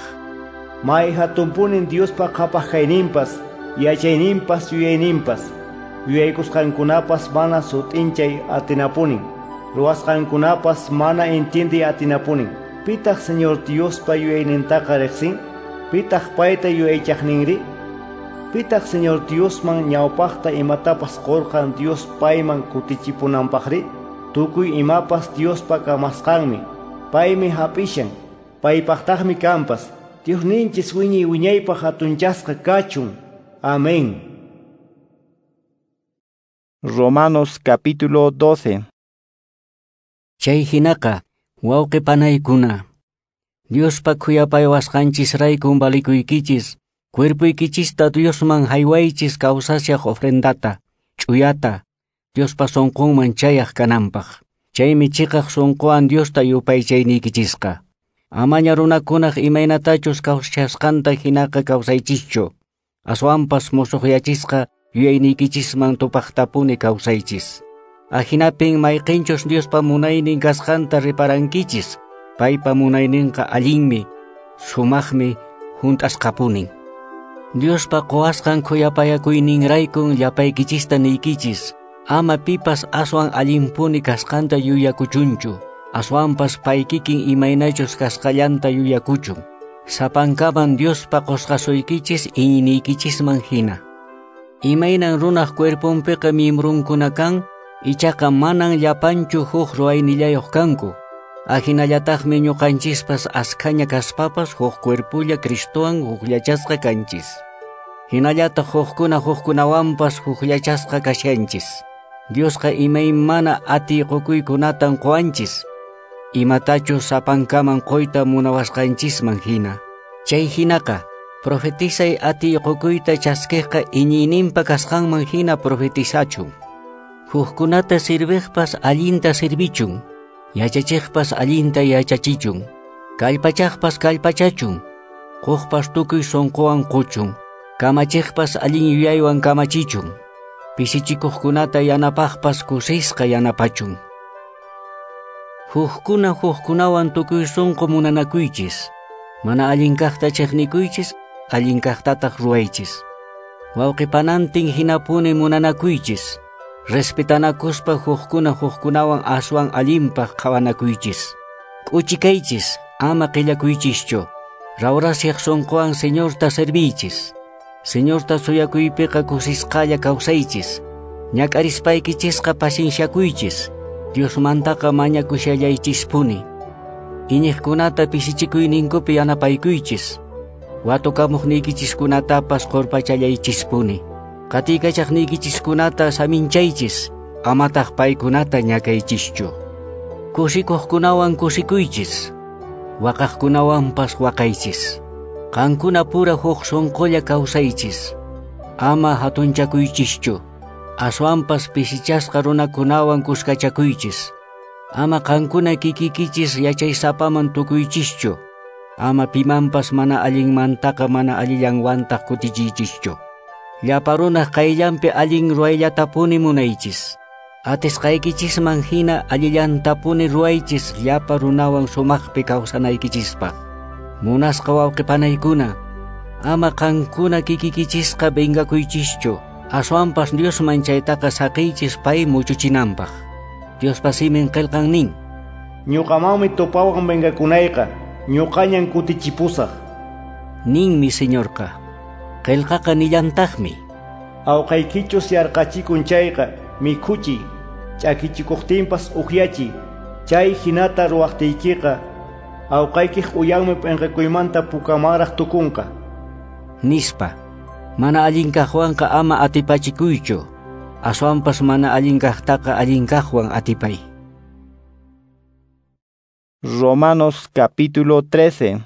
May hatunpunin Diospa qhapaq kayninpas, yachayninpas yuyayninpas. Yuyaykusqankunapas mana sut'inchay atinapunin. Ruwasqankunapas mana entiende atinapunin. Pitaq Señor Diospa yuyaynintaqa riqsin? Pitaq payta yuyaychaqninri? Pitaq Señor Diosman ñawpaqta imatapas qurqan Dios payman kutichipunanpaqri? Tukuy imapas Diospa kamasqanmi. Paymi hap'ishan. Paypaqtaqmi kanpas. Diosninchis wiñay wiñaypaq hatunchasqa kachun. Amén. Romanos capítulo 12. Chay hinaqa wawqipanaykuna, Diospa khuyapaywasqanchisraykun valikuykichis, cuerpuykichista Diosman haywaychis kawsasyaq ofrendata, ch'uyata, Diospa sunqunman chayaq kananpaq. Chaymi chiqaq sunquwan Diosta yupaychayniychisqa. Amaña runakunaq imaynatachus kawsachasqanta hinaqa kawsaychischu. Aswanpas musuqyachisqa yuyayniykichisman tupaqtapuni kawsaychis. Ahinapin mayqinchus Diospa munaynin kasqanta riparankichis. Paypa munayninqa allinmi, sumaqmi, hunt'asqapunin. Diospa quwasqan khuyapayakuyninraykun llapaykichista niykichis. Ama pipas aswan allinpuni kasqanta yuyakuchunchu. aswanpas paykikin imaynachus kasqallanta yuyakuchun. Sapankaman Diospa qosqasuykichis iñinikichisman hina. Imaynan runaq cuerpunpiqa miembrunkuna kan, ichaqa manan llapanchu huk ruwaynillayuq kanku. Ahinallataqmi ñuqanchispas askaña kaspapas huk cuerpulla Cristowan hukllachasqa kanchis. Hinallataq hukkunawanpas hukllachasqa kashanchis. Diosqa imaymana atiqukuykunatan quwanchis. Imatachu sapankaman qoyta munawasqanchisman hina. Chay hinaqa profetisay atiqukuyta chaskiqqa iñiyninpa kasqanman hina profetisachun. Hukkunata sirbiqpas allinta sirbichun. Yachachiqpas allinta yachachichun. Kallpachaqpas kallpachachun. Quqpas tukuy sunquwan quchun. Kamachiqpas allin yuyaywan kamachichun. Pisichikuqkunata yanapaqpas kusisqa yanapachun. Hukkunawan tukuy sunqu munanakuychis. Mana allinkaqta chiqnikuychis, allinkaqtataq ruwaychis. Wawqipanantin hinapuni munanakuychis. Respetanakuspa hukkunawan aswan allinpaq qawanakuychis. K'uchikaychis, ama qillakuychischu. Rawrasyak sunquwan Señorta servichis. Señorta suyakuypiqa kusisqalla kawsaychis. Ñak'arispaykichesqa pasiensyakuychis. Diosmantaqa mañakushallaychispuni. Iñiqkunata pisichikuyninkupi yanapaykuychis. Watukamuqniykichiskunatapas qorpachallaychispuni. Qatikachaqniykichiskunata saminchaychis. Amataq paykunata ñakaychischu. Kushikuqkunawan kushikuychis. Waqaqkunawanpas waqaychis. Qankuna pura huk sunqulla kawsaychis. Ama hatunchakuychischu. Aswanpas pisichasqa runakunawan kuskachakuychis. Ama qankuna kikikichis yachaysapaman tukuychischu. Ama pimanpas mana allinmantaqa mana allillanwantaq kutichichischu. Llapa runaq qayllanpi allin ruwayllantapuni munaychis. Atisqaykichisman hina allillantapuni ruwaychis llapa runawan sumaqpi kawsanaykichispa. Munasqa wawqipanaykuna, ama qankuna kikikichisqa bengakuychischu. Aswanpas Diosman chaytaqa saqiychis pay muchuchinanpaq. Diospa simin qillqan nin: Ñuqamanmi tupawan bengakunayqa, ñuqañan kutichipusaq. Ninmi Señorqa, qillqaqa nillantaqmi. Awqaykichus yarqachikun chayqa, mikhuchiy, ch'akichikuqtinpas uqyachiy. Chay hinata ruwaqtiykiqa, awqaykiq uyanmi p'inqakuymanta pukamaraq tukunqa. Nispa, mana allinkaqwanqa ama atipachikuychu. Aswanpas mana allinkaqtaqa allinkaqwan atipay. Romanos capítulo 13.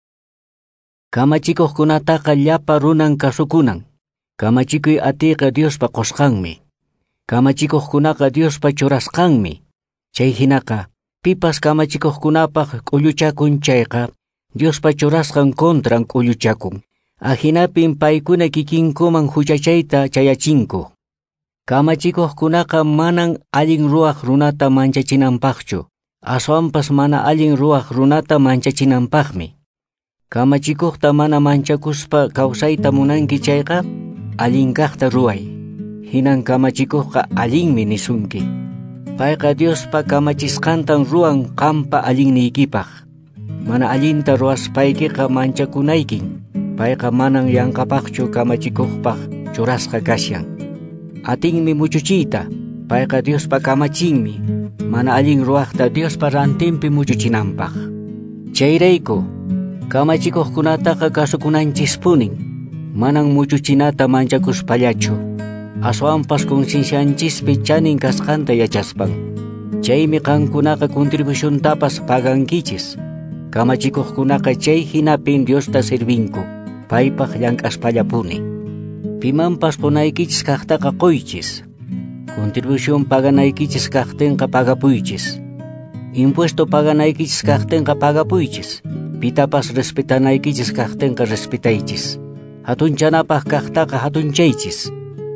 Kamachikuqkunataqa llapa runan kasukunan. Kamachikuy atiqa Diospa qosqanmi. Kamachikuqkunaqa Diospa churasqanmi. Chay hinaqa pipas kamachikuqkunapaq k'ulluchakun chayqa Diospa churasqan contran k'ulluchakun. Ahinapin paykuna kikinkuman huchachayta chayachinku. Kamachikuqkunaqa manan allin ruwaq runata manchachinanpaqchu. Aswanpas mana allin ruwaq runata manchachinanpaqmi. Kamachikuqta mana manchakuspa kawsayta munanki chayqa allinkaqta ruway. Hinan kamachikuqqa allinmi nisunki. Payqa Diospa kamachisqantan ruwan qampa allinniykipaq. Mana allinta ruwaspaykiqa manchakunaykin. Payqa manan yanqapaqchu kamachikuqpaq churasqa kashan. Atinmi muchuchiyta. Payqa Diospa kamachinmi. Mana allin ruwaqta Diospa rantinpi muchuchinanpaq. Chayrayku kamachikuqkunataqa kasukunanchispunin. Manan muchuchinata manchakuspallachu. Aswanpas conciencianchispi chanin kasqanta yachaspan. Chaymi qankunaqa contribuciontapas pagankichis. Kamachikuqkunaqa chay hinapin Diosta sirvinku. Paypaq llank'aspallapuni. Pimanpas qunaykichis kaqtaqa qoychis. Contribución paganaykichis kaqtinqa pagapuychis. Impuesto paganaykichis kaqtinqa pagapuychis. Pitapas respetanaykichis kaqtinqa respetaychis. Hatunchanapaq kaqtaqa hatunchaychis.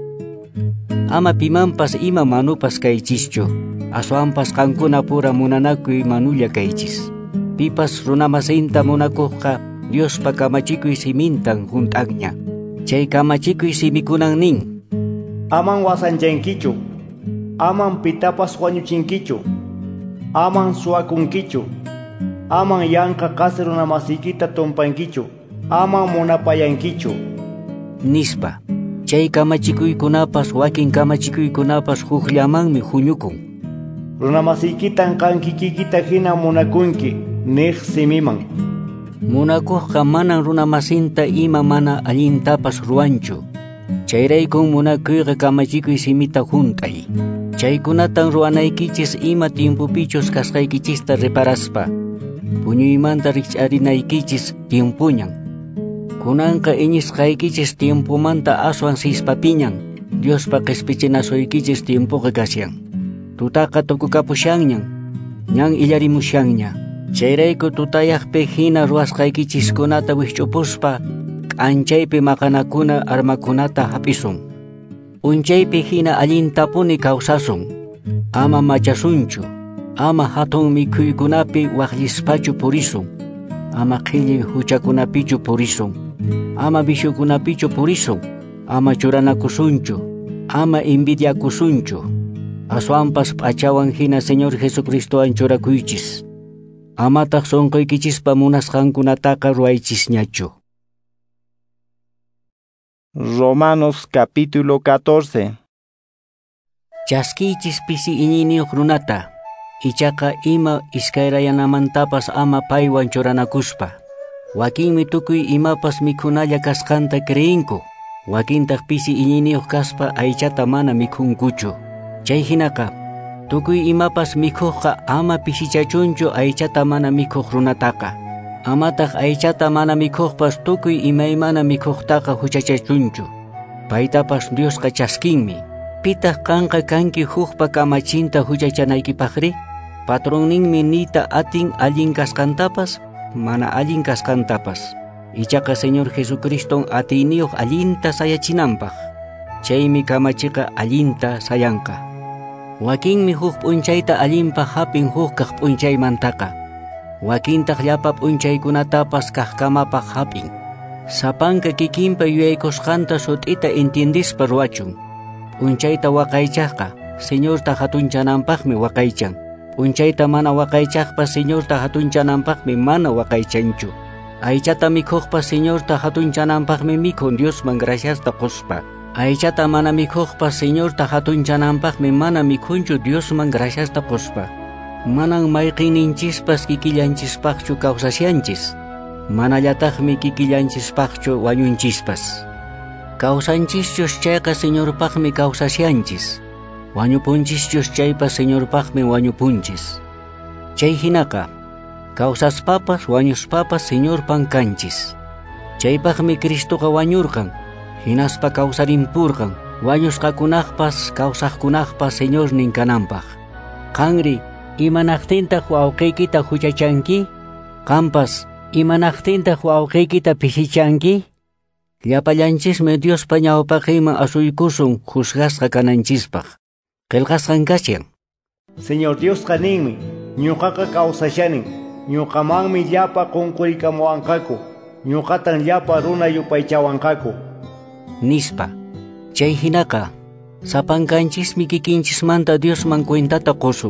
Ama pimanpas ima manupas kaychischu. Aswanpas qankuna pura munanakuy manulla kaychis. Pipas runamasinta munakuqqa Diospa kamachikuy simintan junt'aqña. Chay kamachikuy simikunan nin: Aman wasanchankichu, aman pitapas wañuchinkichu, aman suwakunkichu, aman yanqa qasi runamasiykita tumpankichu, aman munapayankichu. Nispa, chay kamachikuykunapas wakin kamachikuykunapas hukllamanmi huñukun. Runamasiykitan qankikikita hina munakunki, niq simiman. Munakuqqa manan runamasinta ima mana allintapas ruwanchu. Chayraykun munakuyqa kamachikuy simita hunt'ay. Chaykunatan ruwanaykichis ima tiempupichus kasqaykichista reparaspa. Puñuymanta rikch'arinaykichis tiempuñan. Kunanqa iñisqaykichis tiempumanta aswan sispapiñan. Diospa q'ispichinasuykichis tiempuqa kasyan. Tutaqa tukukapushanñan, ñan illarimushanña. Chayrayku tutayaqpi hina ruwasqaykichiskunata wikch'upuspa k'anchaypi maqanakuna armakunata hapisun. Unchaypi hina allintapuni kawsasun. Ama machasunchu, ama hatun mikhuykunapi waqllispachu purisun, ama qhilli huchakunapichu purisun, ama bishukunapichu purisun, ama churanakusunchu, ama envidiakusunchu. Aswanpas p'achawan hina Señor Jesucristowan churakuychis. Amataq sunquykichispa munasqankunataqa ruwaychisñachu. Romanos capítulo 14. Chaskiychis pisi iñiniyuq runata, ichaqa ima iskayrayanamantapas ama paywan churanakuspa. Wakinmi tukuy imapas mikhunalla kasqanta kriyinku, wakintaq pisi iñiniyuq kaspa aychata mana mikhunkuchu. Chay hinaqa, tukuy imapas mikhuqqa ama pisichachunchu aychata mana mikhuq runataqa. Amataq aychata mana mikhuqpas tukuy imaymana mikhuqtaqa huchachachunchu. Paytapas Diosqa chaskinmi. Pitaq qanqa kanki hukpa kamachinta huchachanaykipaqri? Patronninmi niyta atin allin kasqantapas, mana allin kasqantapas. Ichaqa Señor Jesucriston atiyniyuq allinta sayachinanpaq. Chaymi kamachiqa allinta sayanqa. Wakinmi huk p'unchayta allinpaq hapin huk kaq p'unchaymantaqa. Wakintaq llapa p'unchaykunatapas kaqkamapaq hapin. Sapanka kikinpa yuyaykusqanta sut'ita entiendispa ruwachun. P'unchayta waqaychaqqa Señorta hatunchananpaqmi waqaychan. P'unchayta mana waqaychaqpa Señorta hatunchananpaqmi mana waqaychanchu. Aychata mikhuqpa Señorta hatunchananpaqmi mikhun Diosman graciasta quspa. Aychata mana mikhuqpa Señorta hatunchananpaqmi mana mikhunchu Diosman graciasta quspa. Manan mayqinninchispas kikillanchispaqchu kawsasyanchis. Manallataqmi kikillanchispaqchu wañunchispas. Kawsanchischus chayqa Señorpaqmi kawsasyanchis. Wañupunchischus chaypa Señorpaqmi wañupunchis. Chay hinaqa, kawsaspapas wañuspapas Señorpan kanchis. Chaypaqmi Cristoqa wañurqan, hinaspa kawsarimpurqan, wañusqakunaqpas kawsaqkunaqpas Señornin kananpaq. Qanri, imanaqtintaq wawqiykita huchachanki? Qampas, imanaqtintaq wawqiykita pisichanki? Llapallanchismi Diospa ñawpaqiyman asuykusun juzgasqa kananchispaq. Qillqasqan kasyan. Señor Diosqa ninmi, ñuqaqa kawsashanin, ñuqamanmi llapa qunqurikamuwanqaku, ñuqatan llapa runa yupaychawanqaku. Nispa, chay hinaqa, sapankanchismi kikinchismanta Diosman cuentata qusun.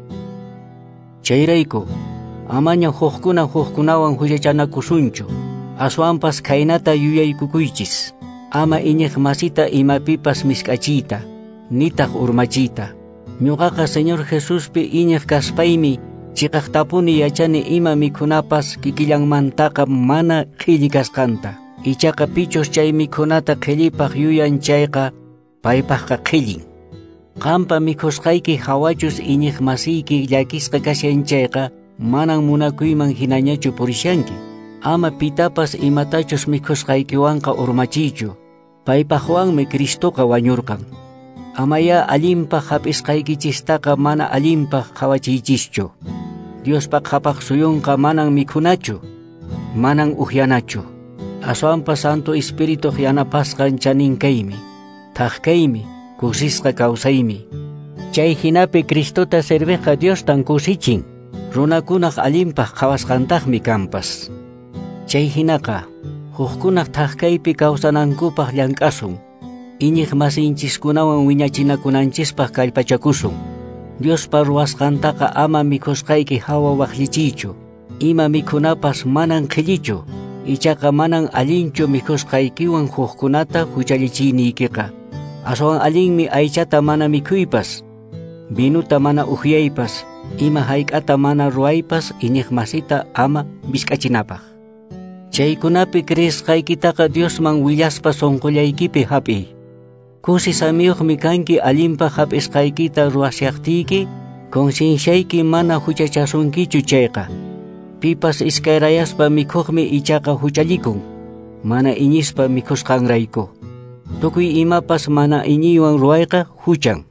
Chayrayku, amaña huqkunawan huchachanakusunchu. Aswanpas kaynata yuyaykukuychis. Ama iñiq masita imapipas misk'achiyta, nitaq urmachiyta. Ñuqaqa Señor Jesuspi iñiq kaspaymi chiqaqtapuni yachani ima mikhunapas kikillanmantaqa mana qhilli kasqanta. Ichaqa pichus chay mikhunata qhillipaq yuyan chayqa paypaqqa qhillin. Qampa mikhusqayki hawachus iñiq masiyki llakisqa kasyan chayqa manan munakuyman hinañachu purishanki. Ama pitapas imatachus mikhusqaykiwanqa urmachiychu. Paypaqwanmi Cristoqa wañurqan. Amaya allinpaq hapisqaykichistaqa mana allinpaq qhawachiychischu. Diospaq hapaq suyunqa manan mikhunachu, manan uhyanachu. Aswanpa Santo Espirituq yanapasqan chaninkaymi, thaqkaymi, kusisqa kawsaymi. Chay hinapi Cristota serviqa Diostan kusichin, runakunaq allinpaq qhawasqantaqmi kanpas. Chay hinaqa, huqkunaq thaqkaypi kawsanankupaq llank'asun, iñiq masinchiskunawan wiñachinakunanchispaq kallpachakusun. Diospa ruwasqantaqa ama mikhusqayki hawa waqllichiychu, ima mikhunapas manan qhillichu, ichaqa manan allinchu mikhusqaykiwan huqkunata huchallichiyniykiqa. Aswan allinmi aychata mana mikhuypas, vinuta mana upyaypas, ima hayk'ata mana ruwaypas iñiq masita ama misk'achinapaq. Chaykunapi creesqaykitaqa Diosman willaspa sunqullaykipi hap'iy. Kusi samiyuqmi kanki allinpa hap'isqaykita ruwasyaqtiyki, consienciayki mana huchachasunkichu chayqa. Pipas iskayrayaspa mikhuqmi ichaqa huchallikun, mana iñispa mikhusqanrayku. Tukuy imapas mana iñiywan ruwayqa huchan.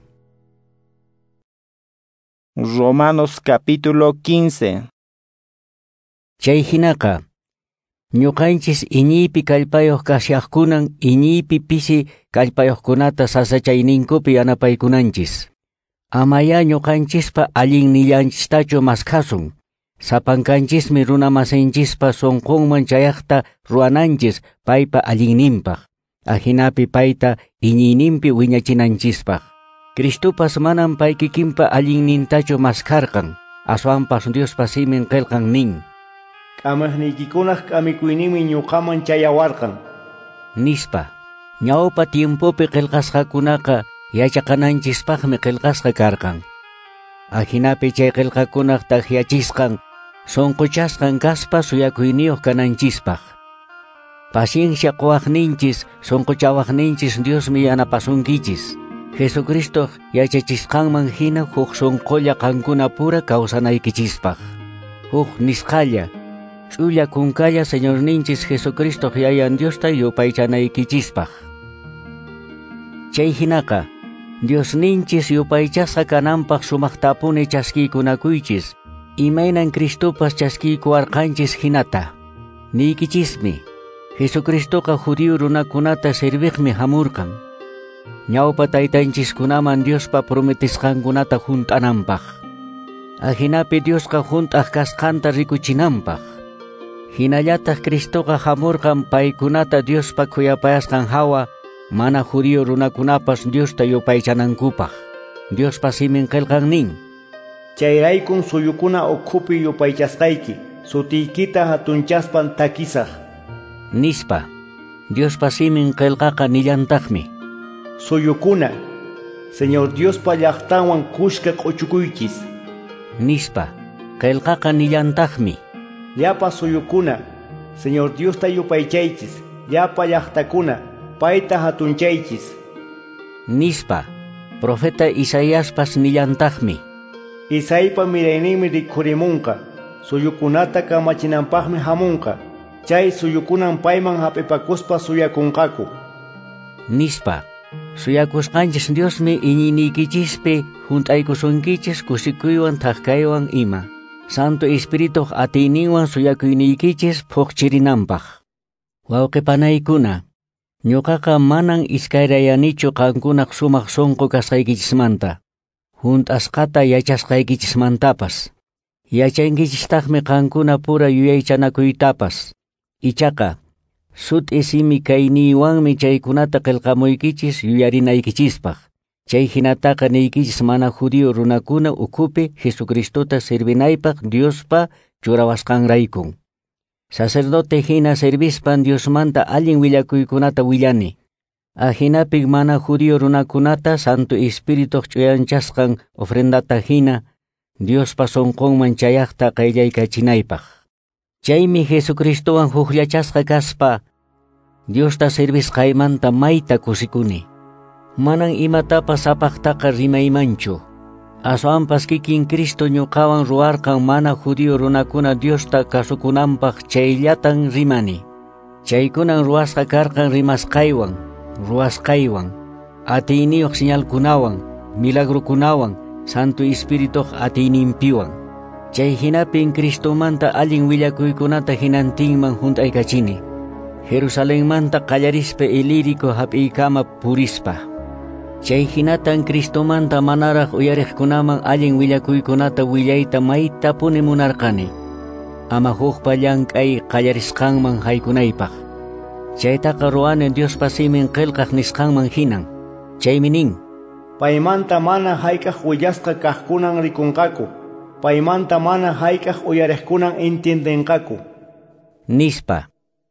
Romanos capítulo 15. Chay hinaqa, ñuqanchis iñiypi kallpayuq kasyaqkunan iñiypi pisi kallpayuqkunata sasachayninkupi yanapaykunanchis. Amaya ñuqanchispa allinnillanchistachu maskasun. Sapankanchismi runamasinchispa sunqunman chayaqta ruwananchis paypa allinninpaq. Ahinapi payta iñiyninpi wiñachinanchispaq. Cristupas manan paykikinpa allinnintachu maskarqan, aswanpas Diospa simin qillqan nin. K'amaqniykikunaq k'amikuynimi ñuqaman chayawarqan. Nispa, ñawpa tiempopi qillqasqakunaqa yachaqananchispaqmi qillqasqa karqan. Ahinapi chay qillqakunaq takyachisqan, sunquchasqan kaspa suyakuyniyuq kananchispaq. Paciencia quwaqninchis, sunquchawaqninchis Diosmi yanapasunkichis. Jesucristo yachachisqanman hina huk sunqulla qankuna pura kawsanaykichispaq. Huk nisqalla, ch'ulla kunkalla Señorninchis Jesucristo yayan Diosta yupaychanaykichispaq. Chay hinaqa, Diosninchis yupaychasqa kananpaq sumaqtapuni chaskiykunakuychis, imaynan Cristopas chaskiykuwarqanchis hinata. Niykichismi, Jesucristoqa judío runakunata sirviqmi hamurqan. Ñawpa taytanchiskunaman Diospa prometisqankunata junt'ananpaq. Ahinapi Diosqa junt'aq kasqanta rikuchinanpaq. Hinallataq Cristoqa hamurqan paykunata Diospa kuyapayasqan hawa, mana judío runakunapas Diosta yupaychanankupaq. Diospa simin qillqan nin. Chayraykun suyukuna ukhupi yupaychasqayki, sutiykita hatunchaspan takisaq. Nispa, Diospa simin qillqaqa nillantaqmi. Suyukuna, Señor Diospa llaqtanwan kushka q'uchukuychis. Nispa, qillqaqa nillantaqmi. Llapa suyukuna, Señor Diosta yupaychaychis, llapa llaqtakuna, payta hatunchaychis. Nispa, profeta Isaíaspas nillantaqmi. Isaipa miraynimi rikhurimunqa, suyukunata kamachinanpaqmi hamunqa, chay suyukunan payman hap'ipakuspa suyakunqaku. Nispa, suyakusqanchis Diosmi iñinikichispi junt'aykusunkichis kusikuywan thaqkaywan ima. Santo Espíritu atiyninwan suyakuynikichis phuqchirinanpaq. Wawqipanaykuna, ñuqaqa manan iskayrayanichu qankunaq sumaq sunqu kasqaykichismanta, junt'asqata yachasqaykichismantapas. Yachankichistaqmi qankuna pura yuyaychanakuytapas. Ichaqa, sut'i simi kayniywanmi chaykunata qillqamuykichis yuyarinaykichispaq. Chay hinataqa niykichis mana judío runakuna ukhupi Jesucristota sirvinaypaq Diospa churawasqanraykun. Sacerdote hina servispan Diosmanta allin willakuykunata willani. Ahinapi mana judío runakunata Santo Espíritu ch'uyanchasqan ofrendata hina Diospa sunqunman chayaqta qayllaykachinaypaq. Chaymi Jesucristowan hukllachasqa kaspa Diosta servisqaymanta mayta kusikuni. Manan imatapas apaqtaqa rimaymanchu. Aswanpas kikin Cristo ñuqawan ruwarqan mana judío runakuna Diosta kasukunanpaq chayllatan rimani. Chaykunan ruwasqa karqan rimasqaywan, ruwasqaywan, atiyniyuq señalkunawan, milagrukunawan, Santo Espíritu atiyninpiwan. Chay hinapin Cristomanta allin willakuykunata hinantinman junt'aykachini. Jerusalenmanta qallarispa Ilírico hap'iykama purispa. Chay hinatan Cristomanta manaraq uyariqkunaman allin willakuykunata willayta maytapuni munarqani. Ama hukpa llank'ay qallarisqanman haykunaypaq. Chaytaqa ruwani Diospa simin qillqaq nisqanman hinan. Chaymi nin, paymanta mana hayk'aq willasqa kaqkunan rikunqaku, paymanta mana hayk'aq uyariqkunan entiendenqaku. Nispa.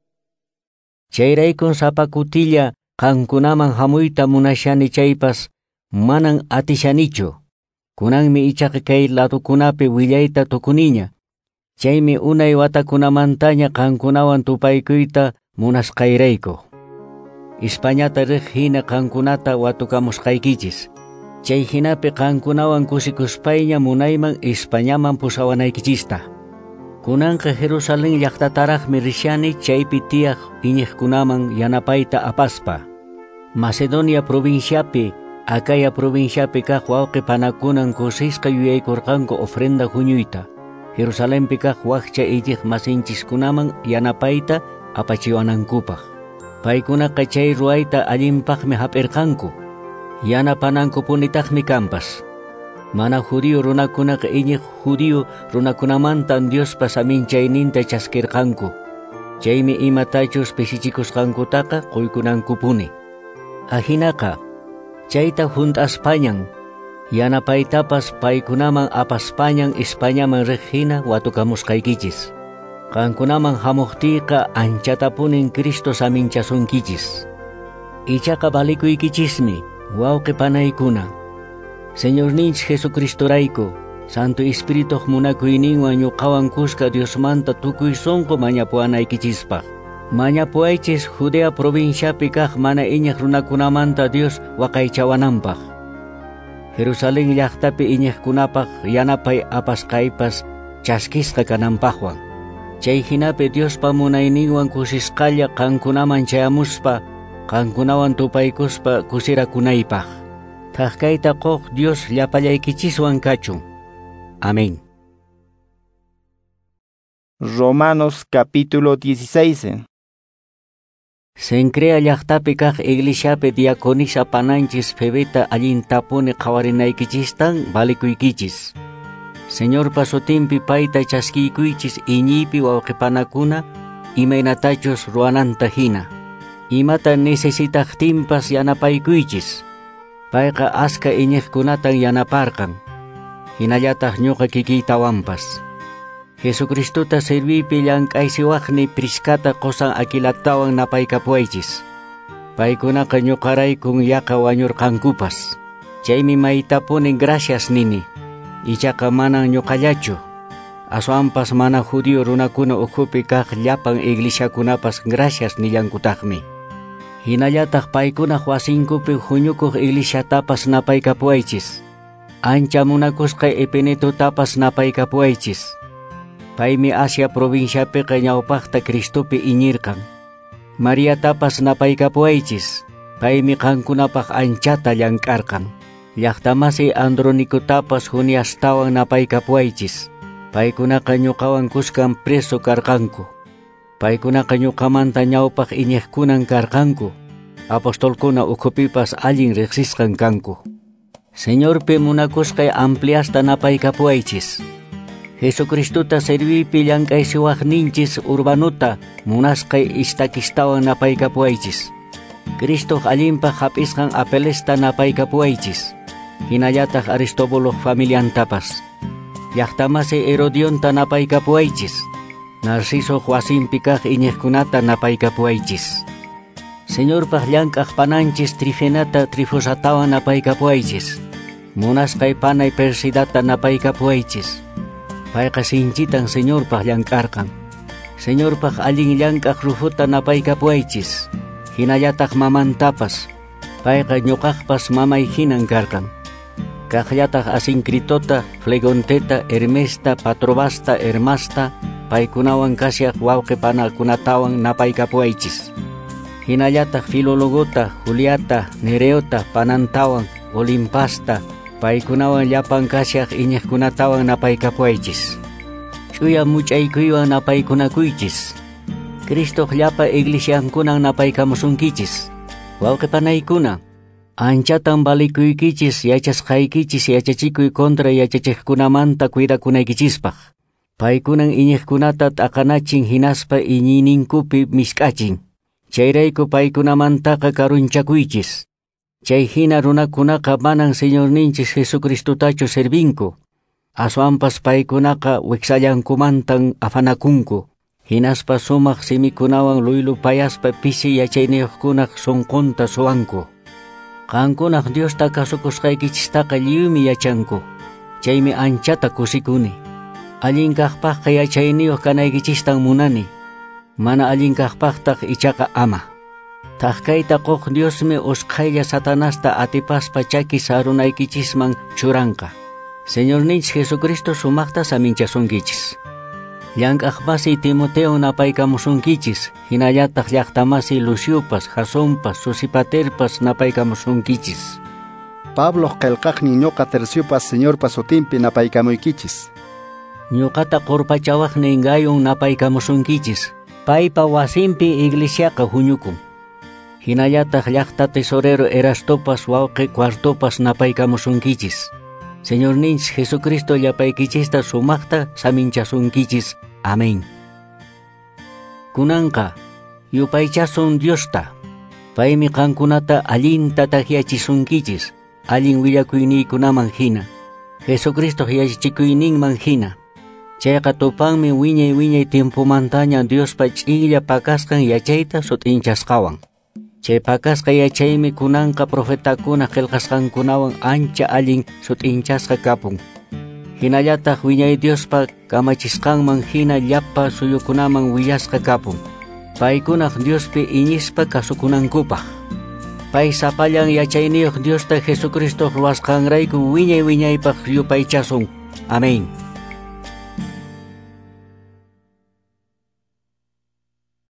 Chayraykun sapakutilla qankunaman hamuyta munashani chaypas manan atishanichu. Kunanmi ichaqa kay ladukunapi willayta tukuniña. Chaymi unay watakunamantaña qankunawan tupaykuyta munasqayrayku. Españata riq hina qankunata watukamusqaykichis. Chay hinapi qankunawan kusikuspayña munayman Españaman pusawanaykichista. Kunanqa Jerusalén llaqtataraqmi rishani chaypi tiyaq iñiqkunaman yanapayta apaspa. Macedonia provinciapi, Acaya provinciapi kaq wawqi panakunan kusisqa yuyaykurqanku ofrenda huñuyta. Jerusalénpi kaq waqcha idiq masinchikunaman yanapayta apachiwanankupaq. Paykunaqa chay ruwayta allinpaqmi hap'irqanku. Yanapanankupunitajmi kanpas. Mana judío runakunaqa iñiq judío runakunamantan Diospa saminchayninta chaskirqanku. Chaymi imatachus pisichikusqankutaqa quykunankupuni. Ahinaqa chayta juntaspañan, yanapaytapas paykunaman apaspañan Españaman riq hina watukamusqaykichis. Qankunaman hamuqtiyqa anchatapunin Cristo saminchasunkichis. Ichaqa valikuykichismi, wawqi panaykuna. Señorninchik Jesucristorayku, Santo Espirituq munakuyninwan ñuqawan kushka Diosmanta tukuy sunqu mañapuanaykichispa. Mañapuaychis Judea provinciapi kaq mana iñiq runakunamanta Dios waqaychawananpaq. Jerusalén llaqtapi iñiqkunapaq yanapay apasqaypas chaskisqa kananpaqwan. Chay hinapi Diospa munayninwan kusisqalla qankunaman chayamuspa, qankunawan tupaykuspa kusirakunaypaq. Thaqkayta qoq Dios llapallaykichiswan kachun. Amén. Romanos capítulo 16. Sencrea llaqtapi kaq iglesiapi diaconisa pananchis Febeta allintapuni qawarinaykichistan valikuykichis. Señor pasutimpi payta chaskiykuychis iñiypi wawqipanakuna imaynatachus ruwananta hina. Imata necesitaqtinpas yanapaykuychis. Payqa aska iñiqkunatan yanaparqan. Hinallataq ñuqa kikiytawanpas. Jesucristuta servipi llank'aysiwaqni priskata qosan Aquilatawan napaykapuaychis. Paykunaqa ñuqaraykun yaqa wañurqankupas. Chaymi maytapunin gracias nini. Ichaqa manan ñuqallachu. Aswanpas mana judío runakuna ukhupi kaq llapan iglesiakunapas gracias nillankutaqmi. Hinallataq paykunaq wasinkupi huñukuq iglesiatapas napaykapuaychis. Ancha munakusqa Epenetutapas napaykapuaychis. Paymi Asia provinciapiqa ñawpaqta Cristopi iñirqan. Mariatapas napaykapuaychis. Paymi qankunapaq anchata llank'arqan. Llaqtamasi Andronicutapas Juniastawan napaykapuaychis. Paykunaqa ñuqawan kushkan preso karqanku. Paykunaqa ñuqamanta ñawpaq iñiqkunan karqanku. Apostolkuna ukhupipas allin riqsisqan kanku. Señorpi munakusqay ampliasta napaykapuaychis. Jesucristuta servipi llank'aysiwaqninchis Urbanuta munasqay Istakistawan napaykapuaychis. Cristo allinpaq hap'isqan Apelesta napaykapuaychis. Hinallataq Aristobulo familiantapas. Llaqtamasi Herodionta napaykapuaychis. Narciso wasinpi kaq iñiqkunata napaykapuaychis. Señorpaq llank'aq pananchis Trifenata Trifosatawan napaykapuaychis. Munasqay panay Persidata napaykapuaychis. Payqa sinchitan Señorpaq llank'arqan. Señorpaq allin llank'aq Rufuta napaykapuaychis. Hinallataq mamantapas. Payqa ñuqaqpas mamay hinan karqan. Kaqllataq Asincritota, Flegonteta, Hermesta, Patrobasta, Hermasta, paykunawan kasyaq wawqi panakunatawan napaykapuaychis. Hinallataq Filologota, Juliata, Nereota, panantawan, Olimpasta, paykunawan llapan kasyaq iñiqkunatawan napaykapuaychis. Chuya much'aykuywan napaykunakuychis. Cristo llapa iglesiankunan napaykamusunkichis. Wawqi panaykuna, anchatan valikuykichis yachasqaykichis yachachikuy kontra yachachiqkunamanta cuidakunaykichispaq. Paykunan iñiqkunata t'aqanachin hinaspa iñiyninkupi misk'achin. Chayrayku paykunamantaqa karunchakuychis. Chay hina runakunaqa manan Señorninchis Jesucristutachu servingku. Aswanpas paykunaqa wiksallankumantan afanakunku. Hinaspa sumaq simikunawan luylu payaspa pisi yachayniyuqkunaq sunqunta suwanku. Qankunaq Diosta kasukusqaykichistaqa lliwmi yachanku. Chaymi anchata kusikuni. Allin kaqpaqqa yachayniyuq kanaykichistan munani. Mana allin kaqpaqtaq ichaqa ama. Taqkayta quq Diosmi usqaylla Satanasta atipaspa chaki sarunaykichisman churanqa. Señorninchis Jesucristo sumaqta saminchasunkichis. Llank'aqmasi Timoteo napaykamusunkichis. Hinallataq llaqtamasi Luciopas, Jasonpas, Sosipaterpas napaykamusunkichis. Pablo qillqaqnin ñuqa Terciopas Señorpas sutinpi napaykamuykichis. Ñuqata qurpachawaqnin Gayun napaykamusunkichis. Paypa wasinpi iglesiaqa huñukun. Hinallataq llaqta tesorero Erastopas wawqi Cuartopas napaykamusunkichis. Señorninchis Jesucristo llapaykichista sumaqta saminchasunkichis. Amén. Kunanqa yupaychasun Diosta. Paymi qankunata allinta takiyachisunkichis. Allin willakuyniykunaman hina. Jesucristo yachachikuyninman hina. Chayqa tupanmi wiñay tiempomantaña Diospa ch'illa pakasqan yachayta sutinchasqawan. Chay pakasqa yachaymi kunanqa profetakuna qillqasqankunawan ancha allin sutinchasqa kapun. Hinallataq wiñay Diospa kamachisqanman hina llapa suyukunaman willasqa kapun. Paykunaq Diospi iñispa kasukunankupaq. Pay sapallan yachayniyuq Diosta Jesucristo ruwasqanrayku wiñaypaq yupaychasun. Amén.